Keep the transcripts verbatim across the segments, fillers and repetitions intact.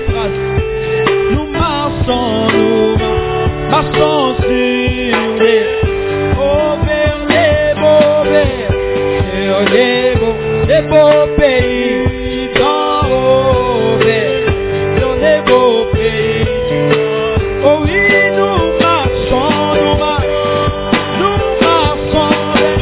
Nous marchons, nous marchons sur les beaux vers les beaux vers, sur les beaux, les beaux pays d'en haut vers, sur les beaux pays. Oh oui, nous marchons, nous marchons, nous marchons vers.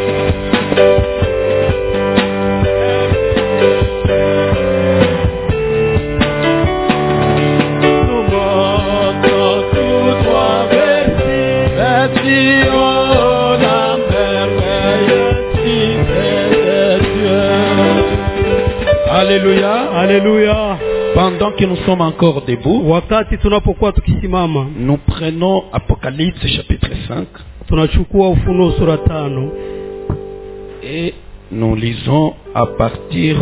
Nous montons tout droit vers vers Sion, la merveilleuse cité de Dieu. Alléluia. Haleluya. Pendant que nous sommes encore debout, Wakati tunapokuwa tukisimama, nous prenons Apocalypse chapitre cinq tunachukua Ufunuo sura tano et nous lisons à partir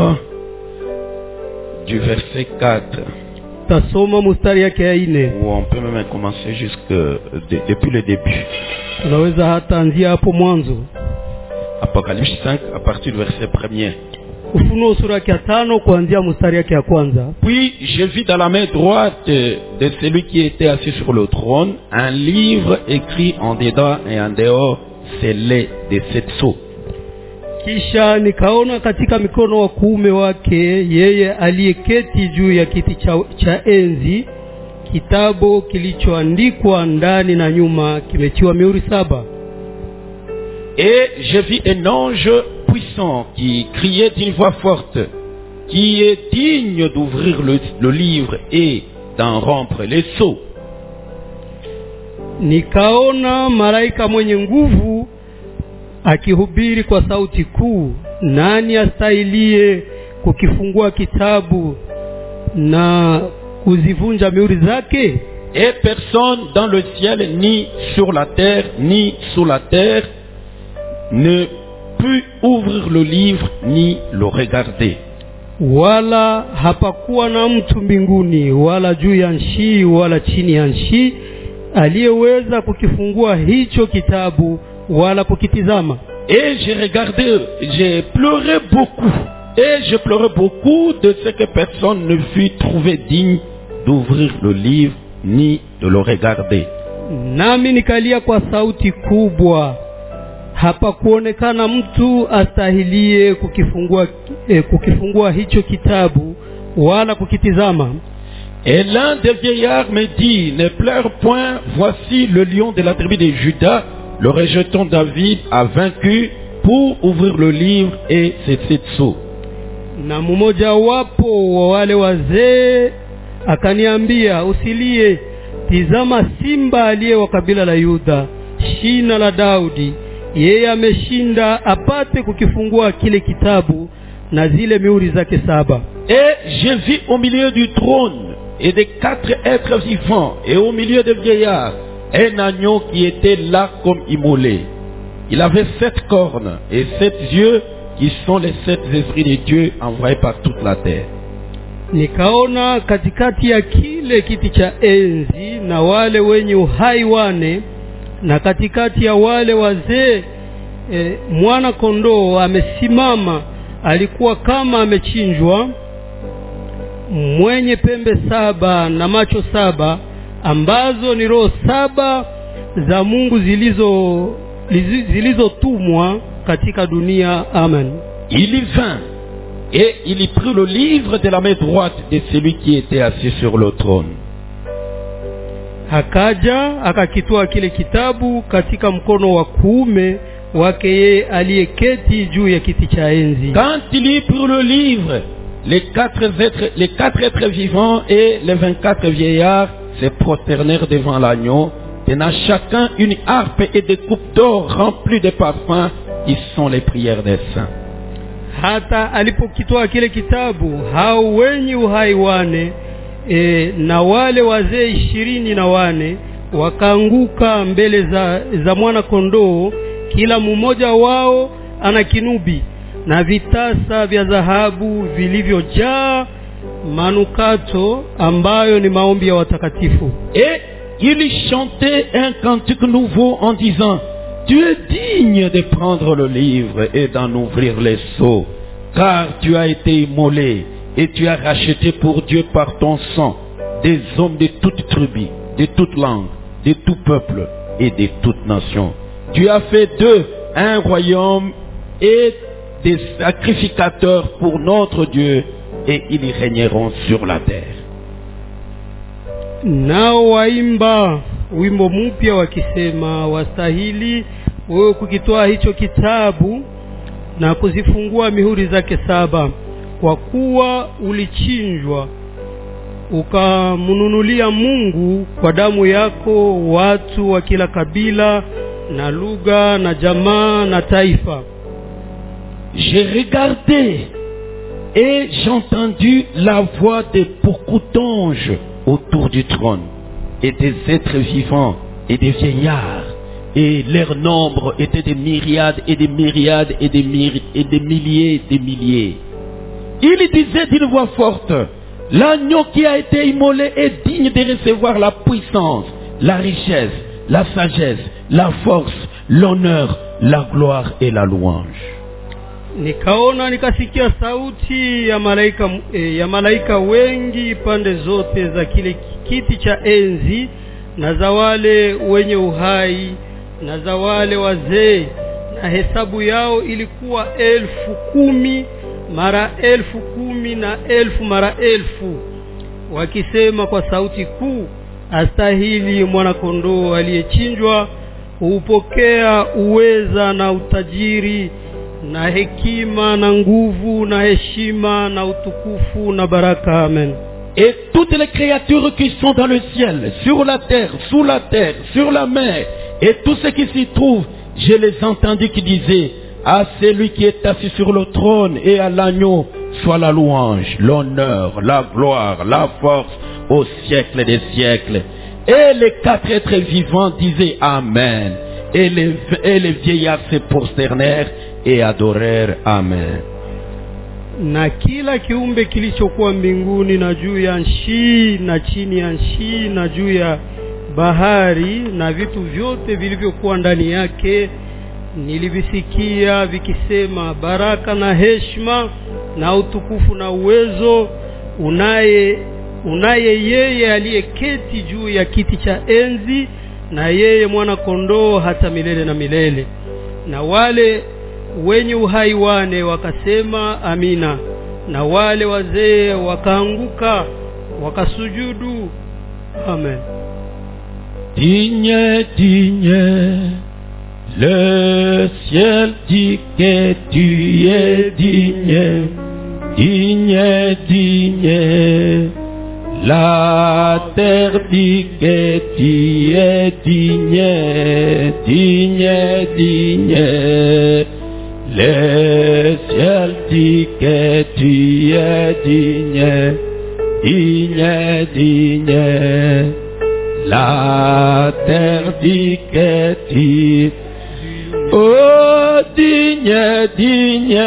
du verset quatre. tasoma mstari yake ya nne. Ou on peut même commencer jusque de, depuis le début. Tunaweza hata anzia hapo mwanzo. Apocalypse cinq à partir du verset premier. Ufunuo sura ya tano kuanzia mstari yake ya kwanza. Puis je vis dans la main droite de celui qui était assis sur le trône un livre écrit en dedans et en dehors, scellé de sept sceaux. Kisha nikaona katika mikono wa kuume wake yeye aliyeketi juu ya kiti cha, cha enzi kitabu kilichoandikwa ndani na nyuma kimetiwa mihuri saba. Et je vis un ange puissant qui criait d'une voix forte, qui est digne d'ouvrir le, le livre et d'en rompre les sceaux. Nikaona malaika mwenye nguvu akihubiri kwa sauti kuu, nani astahilie kukifungua kitabu na kuzivunja mihuri zake? Et personne dans le ciel, ni sur la terre, ni sous la terre, ne put ouvrir le livre, ni le regarder. Wala hapakuwa na mtu mbinguni, wala juu ya nchi, wala chini ya nchi, aliyeweza kukifungua hicho kitabu, wala kukitizama. Et j'ai regardé, j'ai pleuré beaucoup. Et je pleurais beaucoup de ce que personne ne fut trouvé digne d'ouvrir le livre, ni de le regarder. Nami nikalia kwa sauti kubwa, hapa kuonekana mtu astahilie kukifungua, eh, kukifungua hicho kitabu, wala kukitizama. Et l'un des vieillards me dit, ne pleure point, voici le lion de la tribu de Juda, le rejeton David a vaincu pour ouvrir le livre et ses sept sceaux. Na mmoja wapo wa wale wazee akaniambia, usilie, tizama simba aliye wa kabila la Yuda, shina la Daudi, yeye ameshinda apate kukifungua kile kitabu na zile mihuri zake saba. Et je vis au milieu du trône et des quatre êtres vivants et au milieu des vieillards un agneau qui était là comme immolé. Il avait sept cornes et sept yeux qui sont les sept esprits de Dieu envoyés par toute la terre. Nikaona katikati ya kile kiti cha enzi na wale wenye uhai wane, na katikati ya wale wazee e, mwana kondoo amesimama, alikuwa kama amechinjwa, mwenye pembe saba na macho saba, ambazo ni roho saba za Mungu zilizo zilizotumwa katika dunia. Amen. Il y vint et il y prit le livre de la main droite de celui qui était assis sur le trône. Akaja akakitoa kile kitabu katika mkono wa kuume wake yeye aliyeketi juu ya kiti cha enzi. Quand il y prit le livre, les quatre êtres, les quatre êtres vivants et les vingt-quatre vieillards se prosternèrent devant l'agneau, tenant chacun une harpe et des coupes d'or remplies de parfums qui sont les prières des saints. Hata alipokitoa kile kitabu, hao wenye uhai wane e, na wale wazee ishirini na wane wakaanguka mbele za, za mwana kondoo, kila mmoja wao ana kinubi na vitasa vya dhahabu vilivyojaa manukato ambayo ni maombi ya watakatifu. Et il chantait un cantique nouveau en disant, tu es digne de prendre le livre et d'en ouvrir les sceaux, car tu as été immolé et tu as racheté pour Dieu par ton sang des hommes de toute tribu, de toute langue, de tout peuple et de toute nation. Tu as fait d'eux un royaume et des sacrificateurs pour notre Dieu, et ils régneront sur la terre. Nao waimba wimbo mpya wakisema, wastahili wewe kukitoa hicho kitabu na kuzifungua mihuri zake saba, kwa kuwa ulichinjwa ukamnunulia Mungu kwa damu yako watu wa kila kabila na lugha na jamaa na taifa. J'ai regardé et j'ai entendu la voix de beaucoup d'anges autour du trône, et des êtres vivants et des vieillards, et leur nombre était des myriades et des myriades et des, myri- et des milliers et des milliers. Ils disaient d'une voix forte, l'agneau qui a été immolé est digne de recevoir la puissance, la richesse, la sagesse, la force, l'honneur, la gloire et la louange. Nikaona nikasikia sauti ya malaika eh, ya malaika wengi pande zote za kile kiti cha enzi na za wale wenye uhai na za wale wazee, na hesabu yao ilikuwa elfu kumi mara elfu kumi na elfu mara elfu, wakisema kwa sauti kuu, astahili mwana kondoo aliyechinjwa kupokea uweza na utajiri na hekima na nguvu na heshima na utukufu na baraka. Amen. Et toutes les créatures qui sont dans le ciel, sur la terre, sous la terre, sur la mer, et tout ce qui s'y trouve, je les entendis qui disaient, à celui qui est assis sur le trône et à l'agneau, soit la louange, l'honneur, la gloire, la force, au siècle des siècles. Et les quatre êtres vivants disaient Amen. Et les, et les vieillards se prosternèrent et adorèrent. Amen. Na kila kiumbe kilichokuwa mbinguni na juu ya nchi na chini ya nchi na juu ya bahari na vitu vyote vilivyokuwa ndani yake, nilivisikia vikisema, baraka na heshima na utukufu na uwezo unaye unaye yeye aliyeketi juu ya kiti cha enzi na yeye mwana kondoo hata milele na milele. Na wale wenye uhai wane wakasema amina, na wale wazee wakaanguka wakasujudu. Amen. Digne, digne, le ciel dit que tu es digne, digne, digne, la terre dit que tu es digne, digne, digne, le ciel dit que tu es digne, digne, digne, la terre dit que tu, oh digne, digne,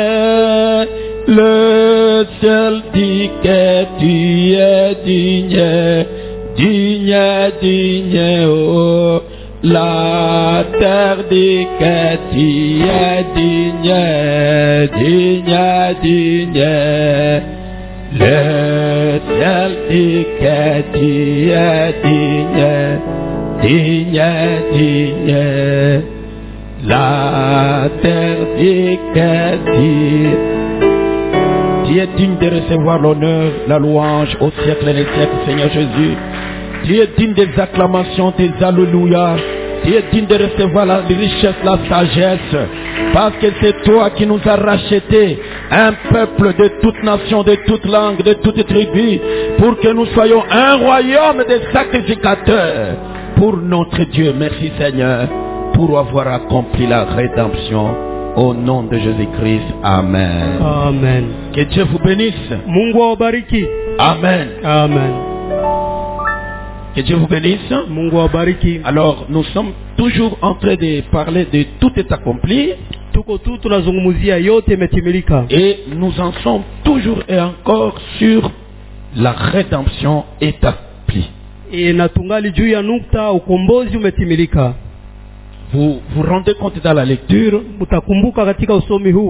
le ciel dit que tu es digne, digne, digne, oh, la terre dit que tu es digne, digne, digne, le ciel dit que tu es digne, digne, digne, la terre dit que tu, tu es digne de recevoir l'honneur, la louange au siècle des siècles, Seigneur Jésus. Tu es digne des acclamations, des alléluia. Tu es digne de recevoir la richesse, la sagesse, parce que c'est toi qui nous as rachetés, un peuple de toute nation, de toute langue, de toute tribu, pour que nous soyons un royaume de sacrificateurs pour notre Dieu. Merci Seigneur, pour avoir accompli la rédemption. Au nom de Jésus-Christ. Amen. Amen. Que Dieu vous bénisse. Mungu awabariki. Amen. Amen. Que Dieu vous bénisse. Mungu awabariki. Alors, nous sommes toujours en train de parler de tout est accompli. Tuko tu tunazungumzia yote imetimilika. Et nous en sommes toujours et encore sur la rédemption établie. E natungali juu ya nukta ukombozi umetimilika. Vous vous rendez compte dans la lecture, mutakumbuka katika usomi huu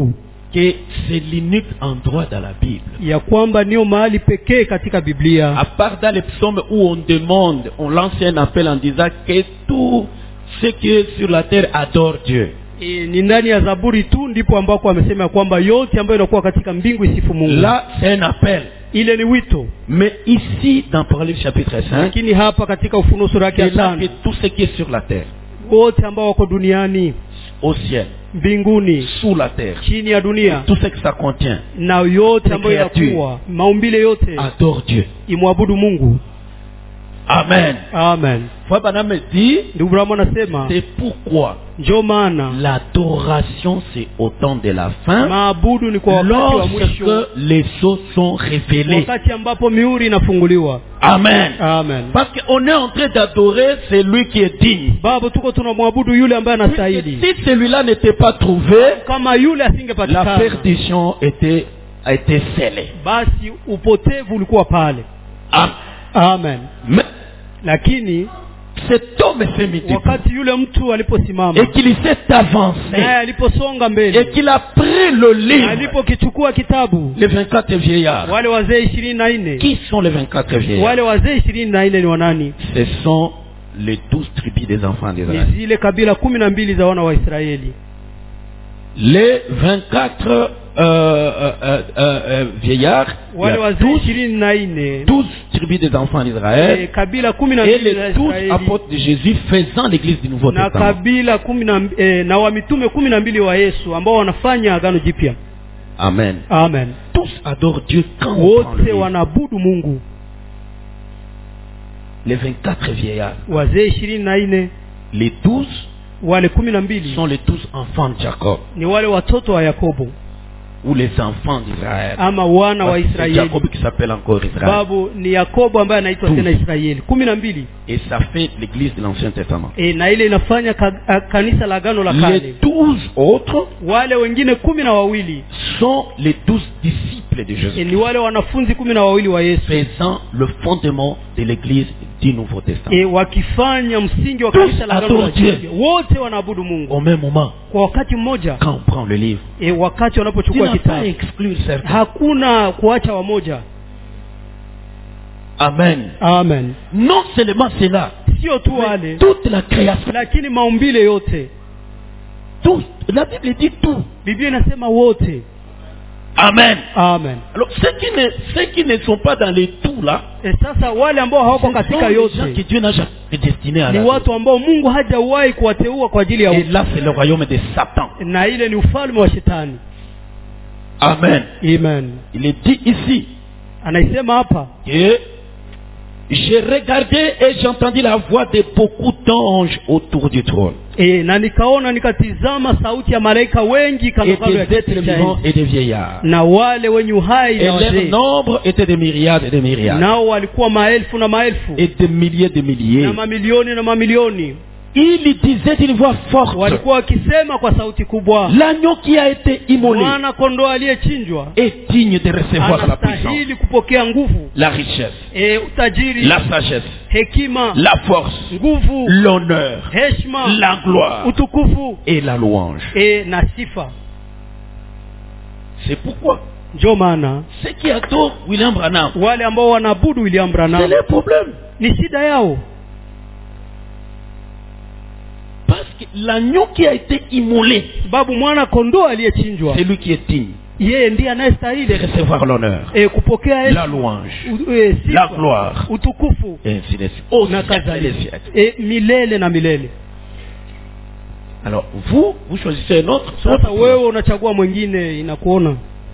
que c'est l'unique endroit dans la Bible. ya kwamba ndio mahali pekee katika Biblia, À part dans les psaumes où on demande, on lance un appel en disant que tout ce qui est sur la terre adore Dieu. e, ni ndani ya Zaburi tu ndipo ambako amesema kwamba yote ambayo inakuwa katika mbingu isifu Mungu. Là, c'est un appel. Ile ni wito. Mais ici, dans Apocalypse chapitre cinq, Lakini hapa katika Ufunuo sura yake ya c'est là tano, que tout ce qui est sur la terre, wote ambao wako duniani, au ciel, mbinguni, sous la terre, chini ya dunia, tout ce que ça contient, na yote les ambayo créatures, inakuwa maumbile yote adore Dieu. imwabudu Mungu. Amen. Amen. Frère Branham dit, Ndugu Branham anasema c'est pourquoi ndio maana l'adoration c'est au temps de la fin, maabudu ni kwa wakati wa mwisho, lorsque les sceaux sont révélés. wakati ambapo mihuri inafunguliwa. Amen. Amen. Parce qu'on est en train d'adorer celui qui est digne. Baba, tuko tunamwabudu yule ambaye anastahili. Si celui-là n'était pas trouvé, Kama yule la asingepatikana, perdition était, a été scellée. basi upotevu ulikuwa pale. Amen. Amen. Mais Lakini cet homme s'est mis debout wakati yule mtu aliposimama et qu'il s'est naye avancé aliposonga et mbele, qu'il a pris le livre, alipokichukua kitabu, les vingt-quatre vieillards. wale wazee ishirini na nne, Qui sont les vingt-quatre vieillards? wale wazee ishirini na nne ni wanani? Ce sont les douze tribus des enfants Ni d'Israël. zile kabila kumi na mbili za wana wa Israeli. Les vingt-quatre euh, euh, euh, euh, vieillards, il y Wale a wazee douze, ishirini na nne, douze tribus des enfants d'Israël, eh, kabila kumi na et mbili za les douze Israeli, apôtres de Jésus faisant l'église du Nouveau na Testament. kabila kumi na eh, na wa mitume kumi na mbili wa Yesu ambao wanafanya agano jipya. Amen. Amen. Tous adorent Dieu quand on prend le Wote livre. wanaabudu Mungu. Les vingt-quatre vieillards, Wazee ishirini na nne, les douze wale kumi na mbili sont les douze enfants de Jacob, ni wale watoto wa Yakobo ou les enfants d'Israël. ama wana wa Parce que c'est Israeli. Jacob qui s'appelle encore Israël. Babu ni Yakobo ambaye anaitwa tena Israeli. kumi na mbili. Et ça fait l'église de l'Ancien Testament. E, na ile inafanya ka, a, kanisa la agano la Les kale. douze autres Wale wengine kumi na wawili sont les douze disciples de Jésus, e, ni wale wanafunzi kumi na wawili wa Yesu, faisant le fondement de l'église du Nouveau Testament. e, wakifanya msingi wa Tous kanisa la agano la adorent Dieu. jipya. Wote wanaabudu Mungu Au même moment, kwa wakati mmoja. quand on prend le livre, E, wakati tu wanapochukua n'as pas kitabu, exclure certains. hakuna kuacha wamoja. Amen. Amen. Non seulement cela, Sio tu mais wale, toute la création, lakini maumbile yote. tout, la Bible dit tout. Biblia inasema wote. Amen. Amen. Alors, ceux qui ne, ceux qui ne sont pas dans les tout là, E, sasa wale ambao ce hawako sont katika les gens que yote Dieu n'a jamais destiné à ni la vie. watu ambao Mungu hajawahi kuwateua kwa ajili ya Et là, c'est le royaume de Satan. na ile ni ufalme wa shetani. Amen. Amen. Il est dit ici Anaisema hapa, que j'ai regardé et j'ai entendu la voix de beaucoup d'anges autour du trône, e, na nikaona nikatizama sauti ya malaika wengi kando et kando ya des êtres kiti cha vivants enzi, et des vieillards. na wale wenye uhai Et na leur wazee, nombre était des myriades et des myriades, nao walikuwa maelfu na maelfu et des milliers de milliers. na mamilioni na mamilioni. Il disait d'une voix forte, Walikuwa wakisema kwa sauti kubwa, l'agneau qui a été immolé mwana kondoo aliyechinjwa est digne de recevoir la puissance, anastahili kupokea nguvu, la richesse, e, utajiri, la sagesse, hekima, la force, nguvu, l'honneur, heshima, la gloire utukufu, et la louange. e, na sifa. C'est pourquoi Ndio maana ceux qui adorent William Branham, wale ambao wanaabudu William c'est Branham leur problème. ni shida yao, Parce que l'agneau qui a été immolé, sababu mwana kondoo aliyechinjwa c'est lui qui est digne yeye ndiye de anayestahili recevoir l'honneur, e, kupokea la heshima, louange, u- e, la sifa, gloire, utukufu et ainsi de suite. Au na siècle des kadhalika, siècles. e, milele na milele. Alors, vous, vous choisissez un autre. Sasa wewe unachagua mwingine, inakuona.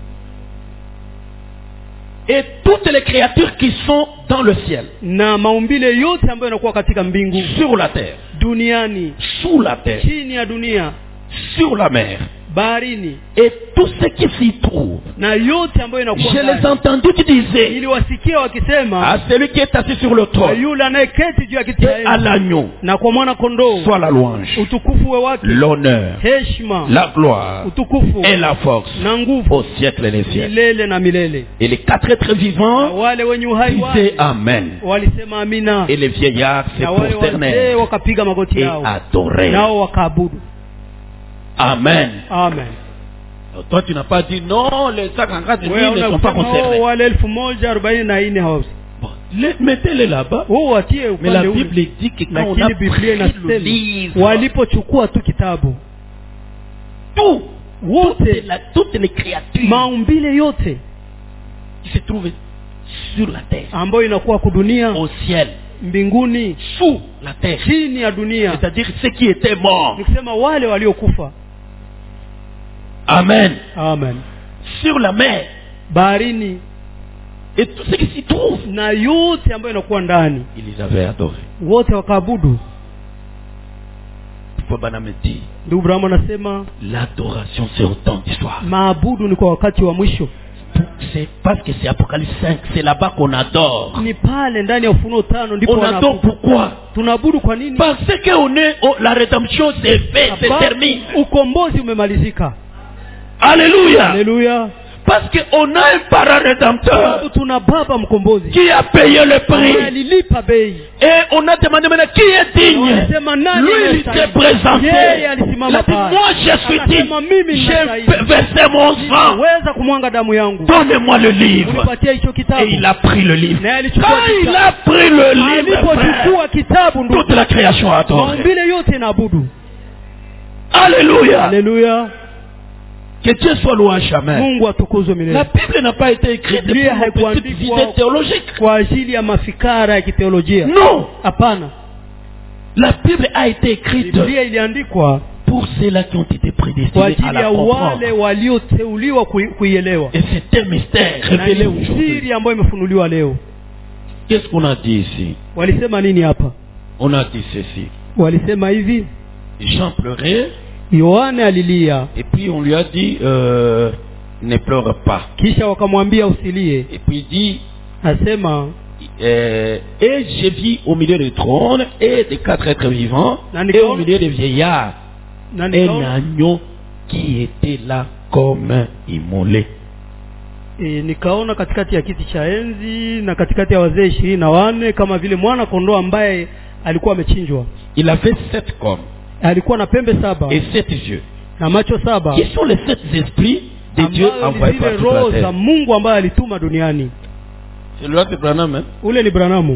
Et toutes les créatures qui sont dans le ciel, Na maumbile yote ambayo yanakuwa katika mbingu, sur la terre, duniani, sous la terre, chini ya dunia, sur la mer, baharini, et tout ce qui s'y trouve, na yote ambayo inakuwa je les ai ndani, entendus qui disaient niliwasikia wakisema à celui qui est assis sur le kwa trône yule anayeketi juu ya kiti et cha à enzi l'agneau, na kwa mwana kondoo, soit la louange, utukufu we wake, l'honneur, heshima, la gloire utukufu et la force na nguvu au siècle des siècles. milele na milele. Et les quatre êtres Na vivants wale wenye uhai disaient wale Amen. walisema amina, Et les vieillards se na wale wazee prosternèrent wakapiga magoti et yao adorèrent. nao wakaabudu. Amen. Amen. Toi, tu n'as pas dit non, les cent cinquante mille Wewe ne sont pas unasema concernés. oh, wale elfu moja arobaini na nne hawasi. Bon, les- mettez-les là-bas. Wao watie Mais la upande Bible ule. dit que quand on a Lakini Biblia pris le inasema livre, walipochukua tu kitabu tout, wote, toutes, la- toutes les créatures maumbile yote qui se trouvent sur la terre, ambayo inakuwa kudunia, au ciel, mbinguni, sous la terre, chini ya dunia, c'est-à-dire ceux qui étaient morts. ni kusema wale waliokufa. Amen. Amen. Sur la mer Baharini et tout ce qui s'y trouve, na yote ambayo inakuwa ndani, ils les avaient adorés. wote wakaabudu. Pourquoi Branham dit Ndugu Branham anasema l'adoration c'est au temps d'histoire. maabudu ni kwa wakati wa mwisho. C'est parce que c'est Apocalypse cinq, c'est là-bas qu'on adore. Ni pale ndani ya Ufunuo tano ndipo On adore wanaabudu. pourquoi? Tunaabudu kwa nini? Parce que on est, oh, la rédemption c'est fait, c'est Sababu terminé. ukombozi umemalizika. Alléluia. Haleluya. Parce qu'on a un parent rédempteur Sababu tuna baba mkombozi qui a payé le ambaye prix. alilipa bei. Et on a demandé maintenant qui est digne. Wanasema nani Lui, il anastahili? s'est présenté. Yeye Il alisimama a dit, pale. moi je suis Akasema, digne. mimi J'ai ninastahili. versé mon sang. Weza kumwanga damu yangu. Donnez-moi le livre. Unipatie hicho kitabu. Et il a pris le livre. Na alichukua Quand il kitabu. a pris le livre, Alipochukua kitabu ndugu, toute la création a adoré. maumbile yote inaabudu. Alléluia. Haleluya. Que Dieu soit loué jamais. Mungu atukuzwe La milele. Bible n'a pas été écrite pour Biblia une petite haikuandikwa idée théologique. kwa ajili ya mafikara ya kiteolojia. Non. Hapana. La Bible a été écrite Biblia iliandikwa pour ceux-là qui ont été kwa prédestinés à ajili la ya comprendre. wale walioteuliwa kui- kuielewa. Et c'est un mystère Na révélé ni aujourd'hui. siri ambayo imefunuliwa leo. Qu'est-ce qu'on a dit ici? Walisema nini hapa? On a dit ceci. Walisema hivi, Jean pleurait Yohane alilia, et puis on lui a dit euh, ne pleure pas. kisha wakamwambia usilie. Et puis il dit Asema euh, et j'ai vu au milieu du trône et des quatre êtres vivants Nani et kaona- au milieu des vieillards na un nikaona, agneau qui était là comme immolé. e, nikaona katikati ya kiti cha enzi na katikati ya wazee ishirini na wanne kama vile mwana kondoo ambaye alikuwa amechinjwa. Il avait sept cornes Alikuwa na pembe saba et sept yeux. na macho saba, Qui sont les sept esprits de Dieu ambayo ni envoyés par zile toute la roho za terre? Mungu ambaye alituma duniani. C'est le roi de Branham, hein? Ule ni Branamu,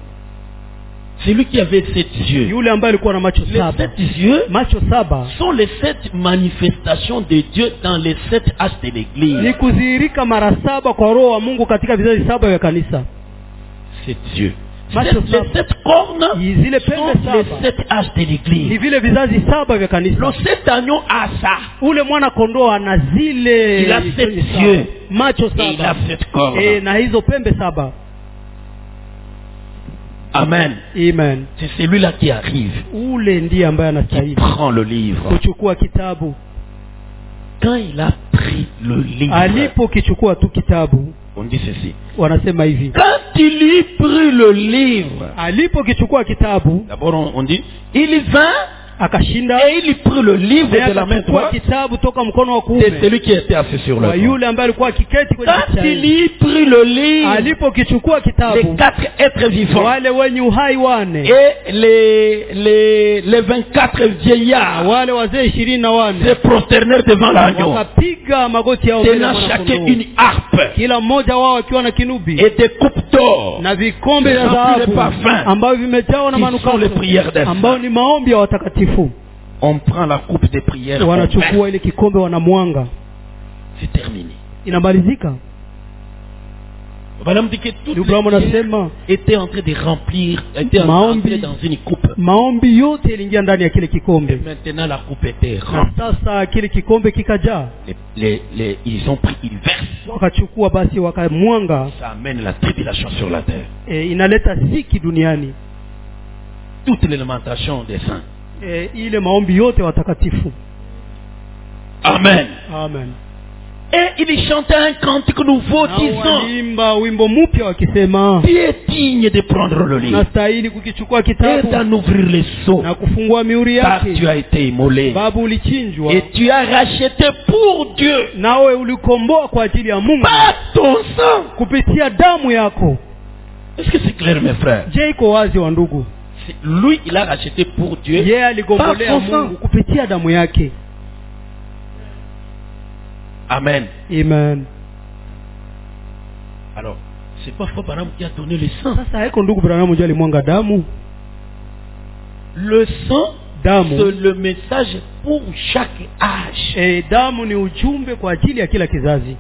C'est lui qui avait sept yeux. yule ambaye alikuwa na macho Les saba. sept yeux Macho saba sont les sept manifestations de Dieu dans les sept âges de l'Église. ni kudhihirika mara saba kwa roho wa Mungu katika vizazi saba vya kanisa. Sept yeux. Macho Sept- saba. les sept cornes Zile sont pembe les saba sept âges de ni l'Église. vile vizazi saba vya kanisa. Le sept agneau a ça. Ule mwana kondoo ana zile Il a sept saba, yeux. macho Et il a saba sept cornes. e, na hizo pembe saba. Amen. Amen. C'est celui-là qui arrive, Ule ndiye ambaye qui anastahili prend le livre. kuchukua kitabu. Quand il a pris le livre, Alipokichukua tu kitabu, on dit ceci. wanasema hivi, Quand il y prit le livre, alipokichukua kitabu d'abord on, on dit, il vint akashinda, et il y prit le livre naye de la main akachukua droite kitabu toka mkono wa de kuume celui qui était assis sur le wa trône. yule ambaye alikuwa akiketi kwenye kiti Quand cha il enzi. y prit le livre, Alipokichukua les kitabu, quatre êtres vivants wale wenye uhai wane et les, les, les vingt-quatre vieillards wale wazee ishirini na se wanne prosternèrent devant l'agneau, wakapiga magoti yao mbele ya tenant mwana chacun kondoo. une harpe Kila mmoja wao akiwa na kinubi et des coupes d'or na vikombe vya remplis de dhahabu parfums, ambavyo vimejawa na qui sont les manukato prières des ambao saints. ni maombi ya watakatifu. On prend la coupe des prières, on verse. Wanachukua ile kikombe, wanamwanga, C'est terminé. inamalizika. Madame dit que toutes Ndugu Branham les prières anasema étaient en train de remplir, étaient en- Maombi. entrées dans une coupe. maombi yote iliingia ndani ya kile kikombe, Maintenant la coupe était na remplie. sasa kile kikombe kikajaa. Les, les, les, ils ont pris, ils versent. Wakachukua basi, wakamwanga. Ça amène la tribulation sur la terre. E, inaleta ziki duniani. Toutes les lamentations des saints. E, ile maombi yote ya watakatifu. Amen. Amen. Et il chantait un cantique nouveau Na disant, walimba wimbo mpya wakisema, tu es digne de prendre le livre nastahili kukichukua et kitabu d'en ouvrir les seaux, na kufungua mihuri car tu yake, as été immolé sababu ulichinjwa et tu as racheté pour Dieu nawe ulikomboa kwa ajili ya Mungu par ton sang. kupitia damu yako. Est-ce que c'est clair, mes frères? Je, iko wazi wa ndugu? C'est lui, il a racheté pour Dieu Yeye par aligombolea son sang. Mungu kupitia damu yake. Amen. Amen. Alors, c'est pas Frère Branham qui a donné le sang. Sasa haiko ndugu Branham ndiye alimwanga damu. Le sang, damu c'est le message pour chaque âge. E, damu ni ujumbe kwa ajili ya kila kizazi.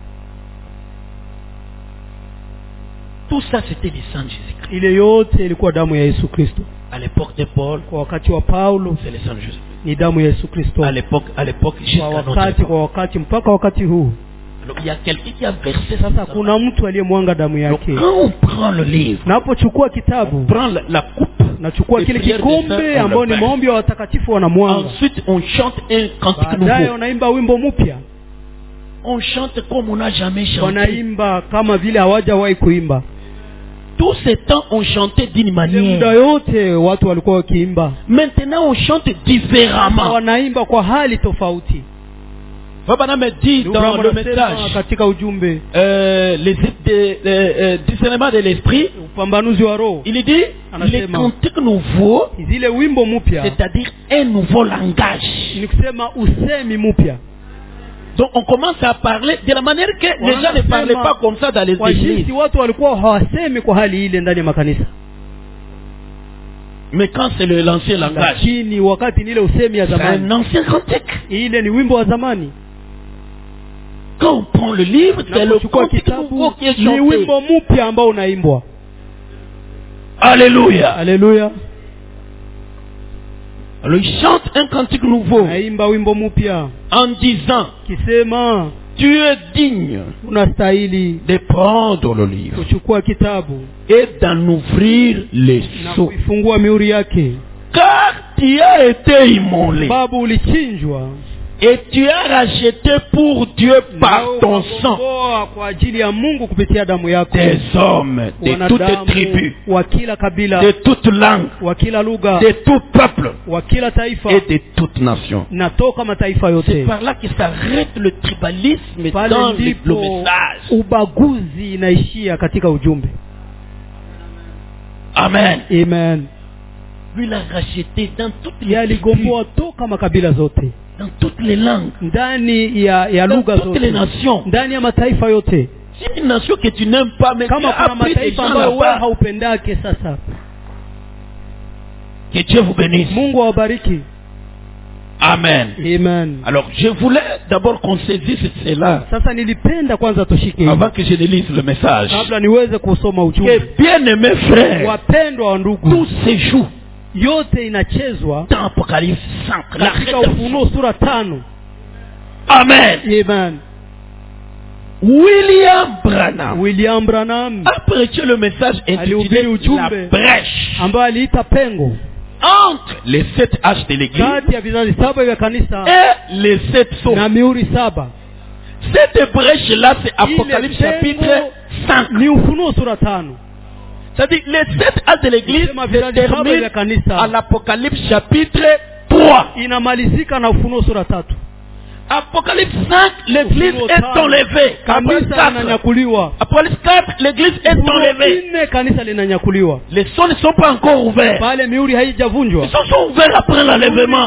Tout ça c'était le sang de Jésus-Christ. Ile yote ilikuwa damu ya Yesu Kristo. À l'époque de Paul, kwa wakati wa Paulo, c'est le sang de Jésus-Christ. Ni damu ya Yesu Kristo. À l'époque, à l'époque jusqu'à kwa notre wakati époque. kwa wakati mpaka wakati huu. Alors, il y a quelqu'un qui a versé sasa kuna mtu aliyemwanga damu yake. Donc, quand on prend le livre, napochukua kitabu, on prend la, la coupe, nachukua kile kikombe ambao ni maombi ya watakatifu wanamwanga. Ensuite on chante un cantique nouveau. Baadaye unaimba wimbo mpya. On chante comme on n'a jamais chanté. Wanaimba kama vile hawajawahi kuimba. Tout ce temps on chantait d'une manière. Muda yote watu walikuwa wakiimba. Maintenant on chante différemment. Wanaimba kwa hali tofauti. Baba me dit dans le message katika ujumbe euh, les de, euh, discernement de l'esprit, upambanuzi wa roho, il dit les cantiques nouveaux, zile wimbo mpya, c'est-à-dire un nouveau langage. Ni kusema usemi mpya. Donc on commence à parler de la manière que les gens ne parlaient pas comme ça dans les églises. Watu walikuwa hawasemi kwa hali ile ndani ya makanisa. Mais quand c'est le l'ancien langage, lakini wakati ni ile usemi ya zamani, c'est un ancien cantique. Ile ni wimbo wa zamani. Quand on prend le livre, c'est le cantique nouveau qui est chanté. Ni wimbo mpya ambao unaimbwa. Alléluia. Alléluia. Alors il chante un cantique nouveau. Naimba wimbo mpya en disant, kisema, tu es digne unastahili de prendre le livre kuchukua kitabu et d'en ouvrir les sceaux, kuifungua mihuri yake, car tu as été immolé, sababu ulichinjwa, et tu as racheté pour Dieu par ton sang kwa ajili ya Mungu kupitia damu yako des hommes de toutes tribus, wa kila kabila, de toute langue, wa kila lugha, de tout peuple, wa kila taifa et de toute nation. na toka mataifa yote. C'est par là que s'arrête le tribalisme dans le, le message. Ubaguzi inaishia katika ujumbe. Amen. Amen. Lui l'a racheté dans toutes les aligomboa toka makabila zote, dans toutes les langues, ndani ya, ya lugha zote, toutes les nations, ndani ya mataifa yote. C'est une nation que tu n'aimes pas, mais kama kuna mataifa ambayo wewe haupendake sasa. Que Dieu vous bénisse. Mungu awabariki. Amen. Amen. Alors je voulais d'abord qu'on saisisse cela. Sasa nilipenda kwanza tushike avant que je ne lise le message. Kabla niweze kusoma ujumbe. Que bien-aimés frères, wapendwa wa ndugu, tout se joue yote inachezwa dans Apocalypse cinq, katika Ufunuo sura tano. Amen. Amen. William Branham, William Branham a prêché le message intitulé La brèche, ambayo aliita pengo entre les sept âges de l'église kati ya vizazi saba vya kanisa et les sept sceaux. na mihuri saba. Cette brèche là, c'est Apocalypse chapitre cinq. Ni Ufunuo sura tano. C'est-à-dire les sept âges de l'église se terminent à l'Apocalypse chapitre trois. Inamalizika na Ufunuo sura tatu. Apocalypse cinq, l'église est enlevée. Apocalypse quatre, l'église est enlevée. Les sceaux ne sont pas encore ouverts. Ils sont, sont ouverts après l'enlèvement.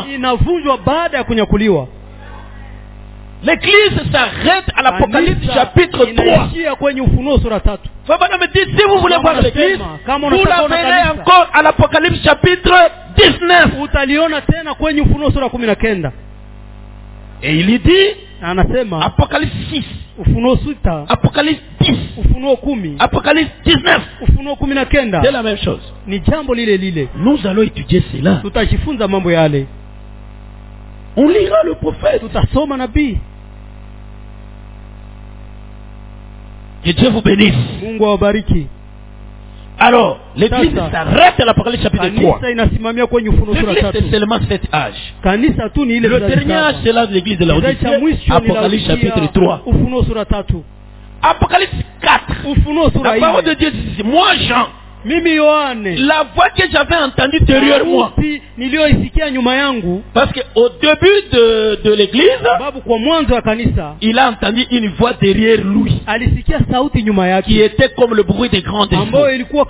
L'église s'arrête à l'Apocalypse chapitre trois. Fabana me dit, si vous voulez voir l'église, vous la verrez encore à l'Apocalypse chapitre dix-neuf. Et il y dit, anasema Apocalypse six, Ufunuo sita, Apocalypse dix, Ufunuo kumi, Apocalypse dix-neuf, Ufunuo kumi na kenda. C'est la même chose. Ni jambo lile lile. Nous allons étudier cela. Tutajifunza mambo yale. On lira le prophète. Tutasoma nabii. Que Dieu vous bénisse. Mungu awabariki. Alors, l'église s'arrête à l'Apocalypse chapitre trois. L'église c'est seulement cet âge. Le dernier âge, c'est l'âge de l'église de la Odyssée. Apocalypse chapitre trois. Apocalypse quatre. La parole de Dieu dit, moi Jean, la voix que j'avais entendue derrière moi. Parce qu'au début de, de l'église, il a entendu une voix derrière lui qui était comme le bruit des grandes eaux.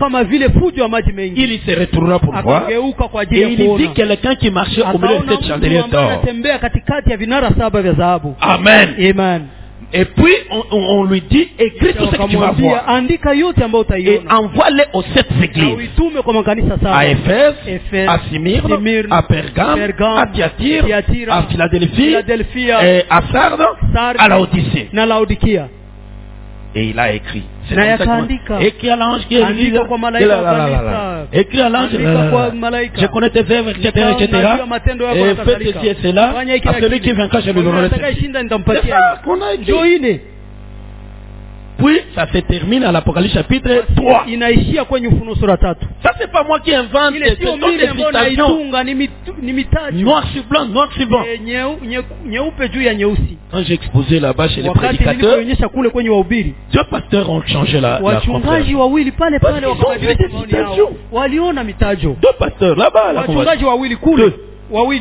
Il se retourna pour voir et il vit quelqu'un qui marchait au milieu de cette chandelière d'or. Amen. Amen. Et puis on, on, on lui dit, écris tout ce que tu vas voir. Andika yote ambayo Et utaiona. envoie-les aux sept églises. Uitume kwa makanisa saba. À Éphèse, Éphèse, à Smyrne, Smyrne, à Pergame, Pergame, à Thyatire, Thyatira, à Philadelphie, Philadelphia, et à Sardes, Sardes, à Laodicée. na Laodikia. Et il a écrit. C'est Na comme ça yakaandika. qu'il- Écris à l'ange qui est Andika kwa malaika wa kanisa. Écris à l'ange. Andika kwa malaika. Je connais tes œuvres, et cetera, et cetera. Najua matendo yako Et na fais kadhalika. ceci et cela. Fanya kila À celui kitu. qui vaincra, je lui donnerai le Atakayeshinda C'est nitampatia. ça qu'on a écrit. Ndio ine. Puis ça se termine à l'Apocalypse chapitre trois. Inaishia kwenye Ufunuo sura tatu. Ça c'est pas moi qui invente, Ile ce sio sont mimi des ambayo citations. naitunga, ni mitu- ni mitajo. Noir sur blanc, noir sur blanc. Eh, nyeu- nye- nyeupe juu ya nyeusi. Quand j'ai exposé là-bas chez les Wakati prédicateurs, nilipoonyesha kule kwenye wahubiri, deux pasteurs ont changé la, la wachungaji conférence. wawili pale Parce pale qu'ils ont wakabadilisha vu des maoni citations. yao. Waliona mitajo. Deux pasteurs là-bas à la Wachungaji conférence. wawili kule, Deux. wawili.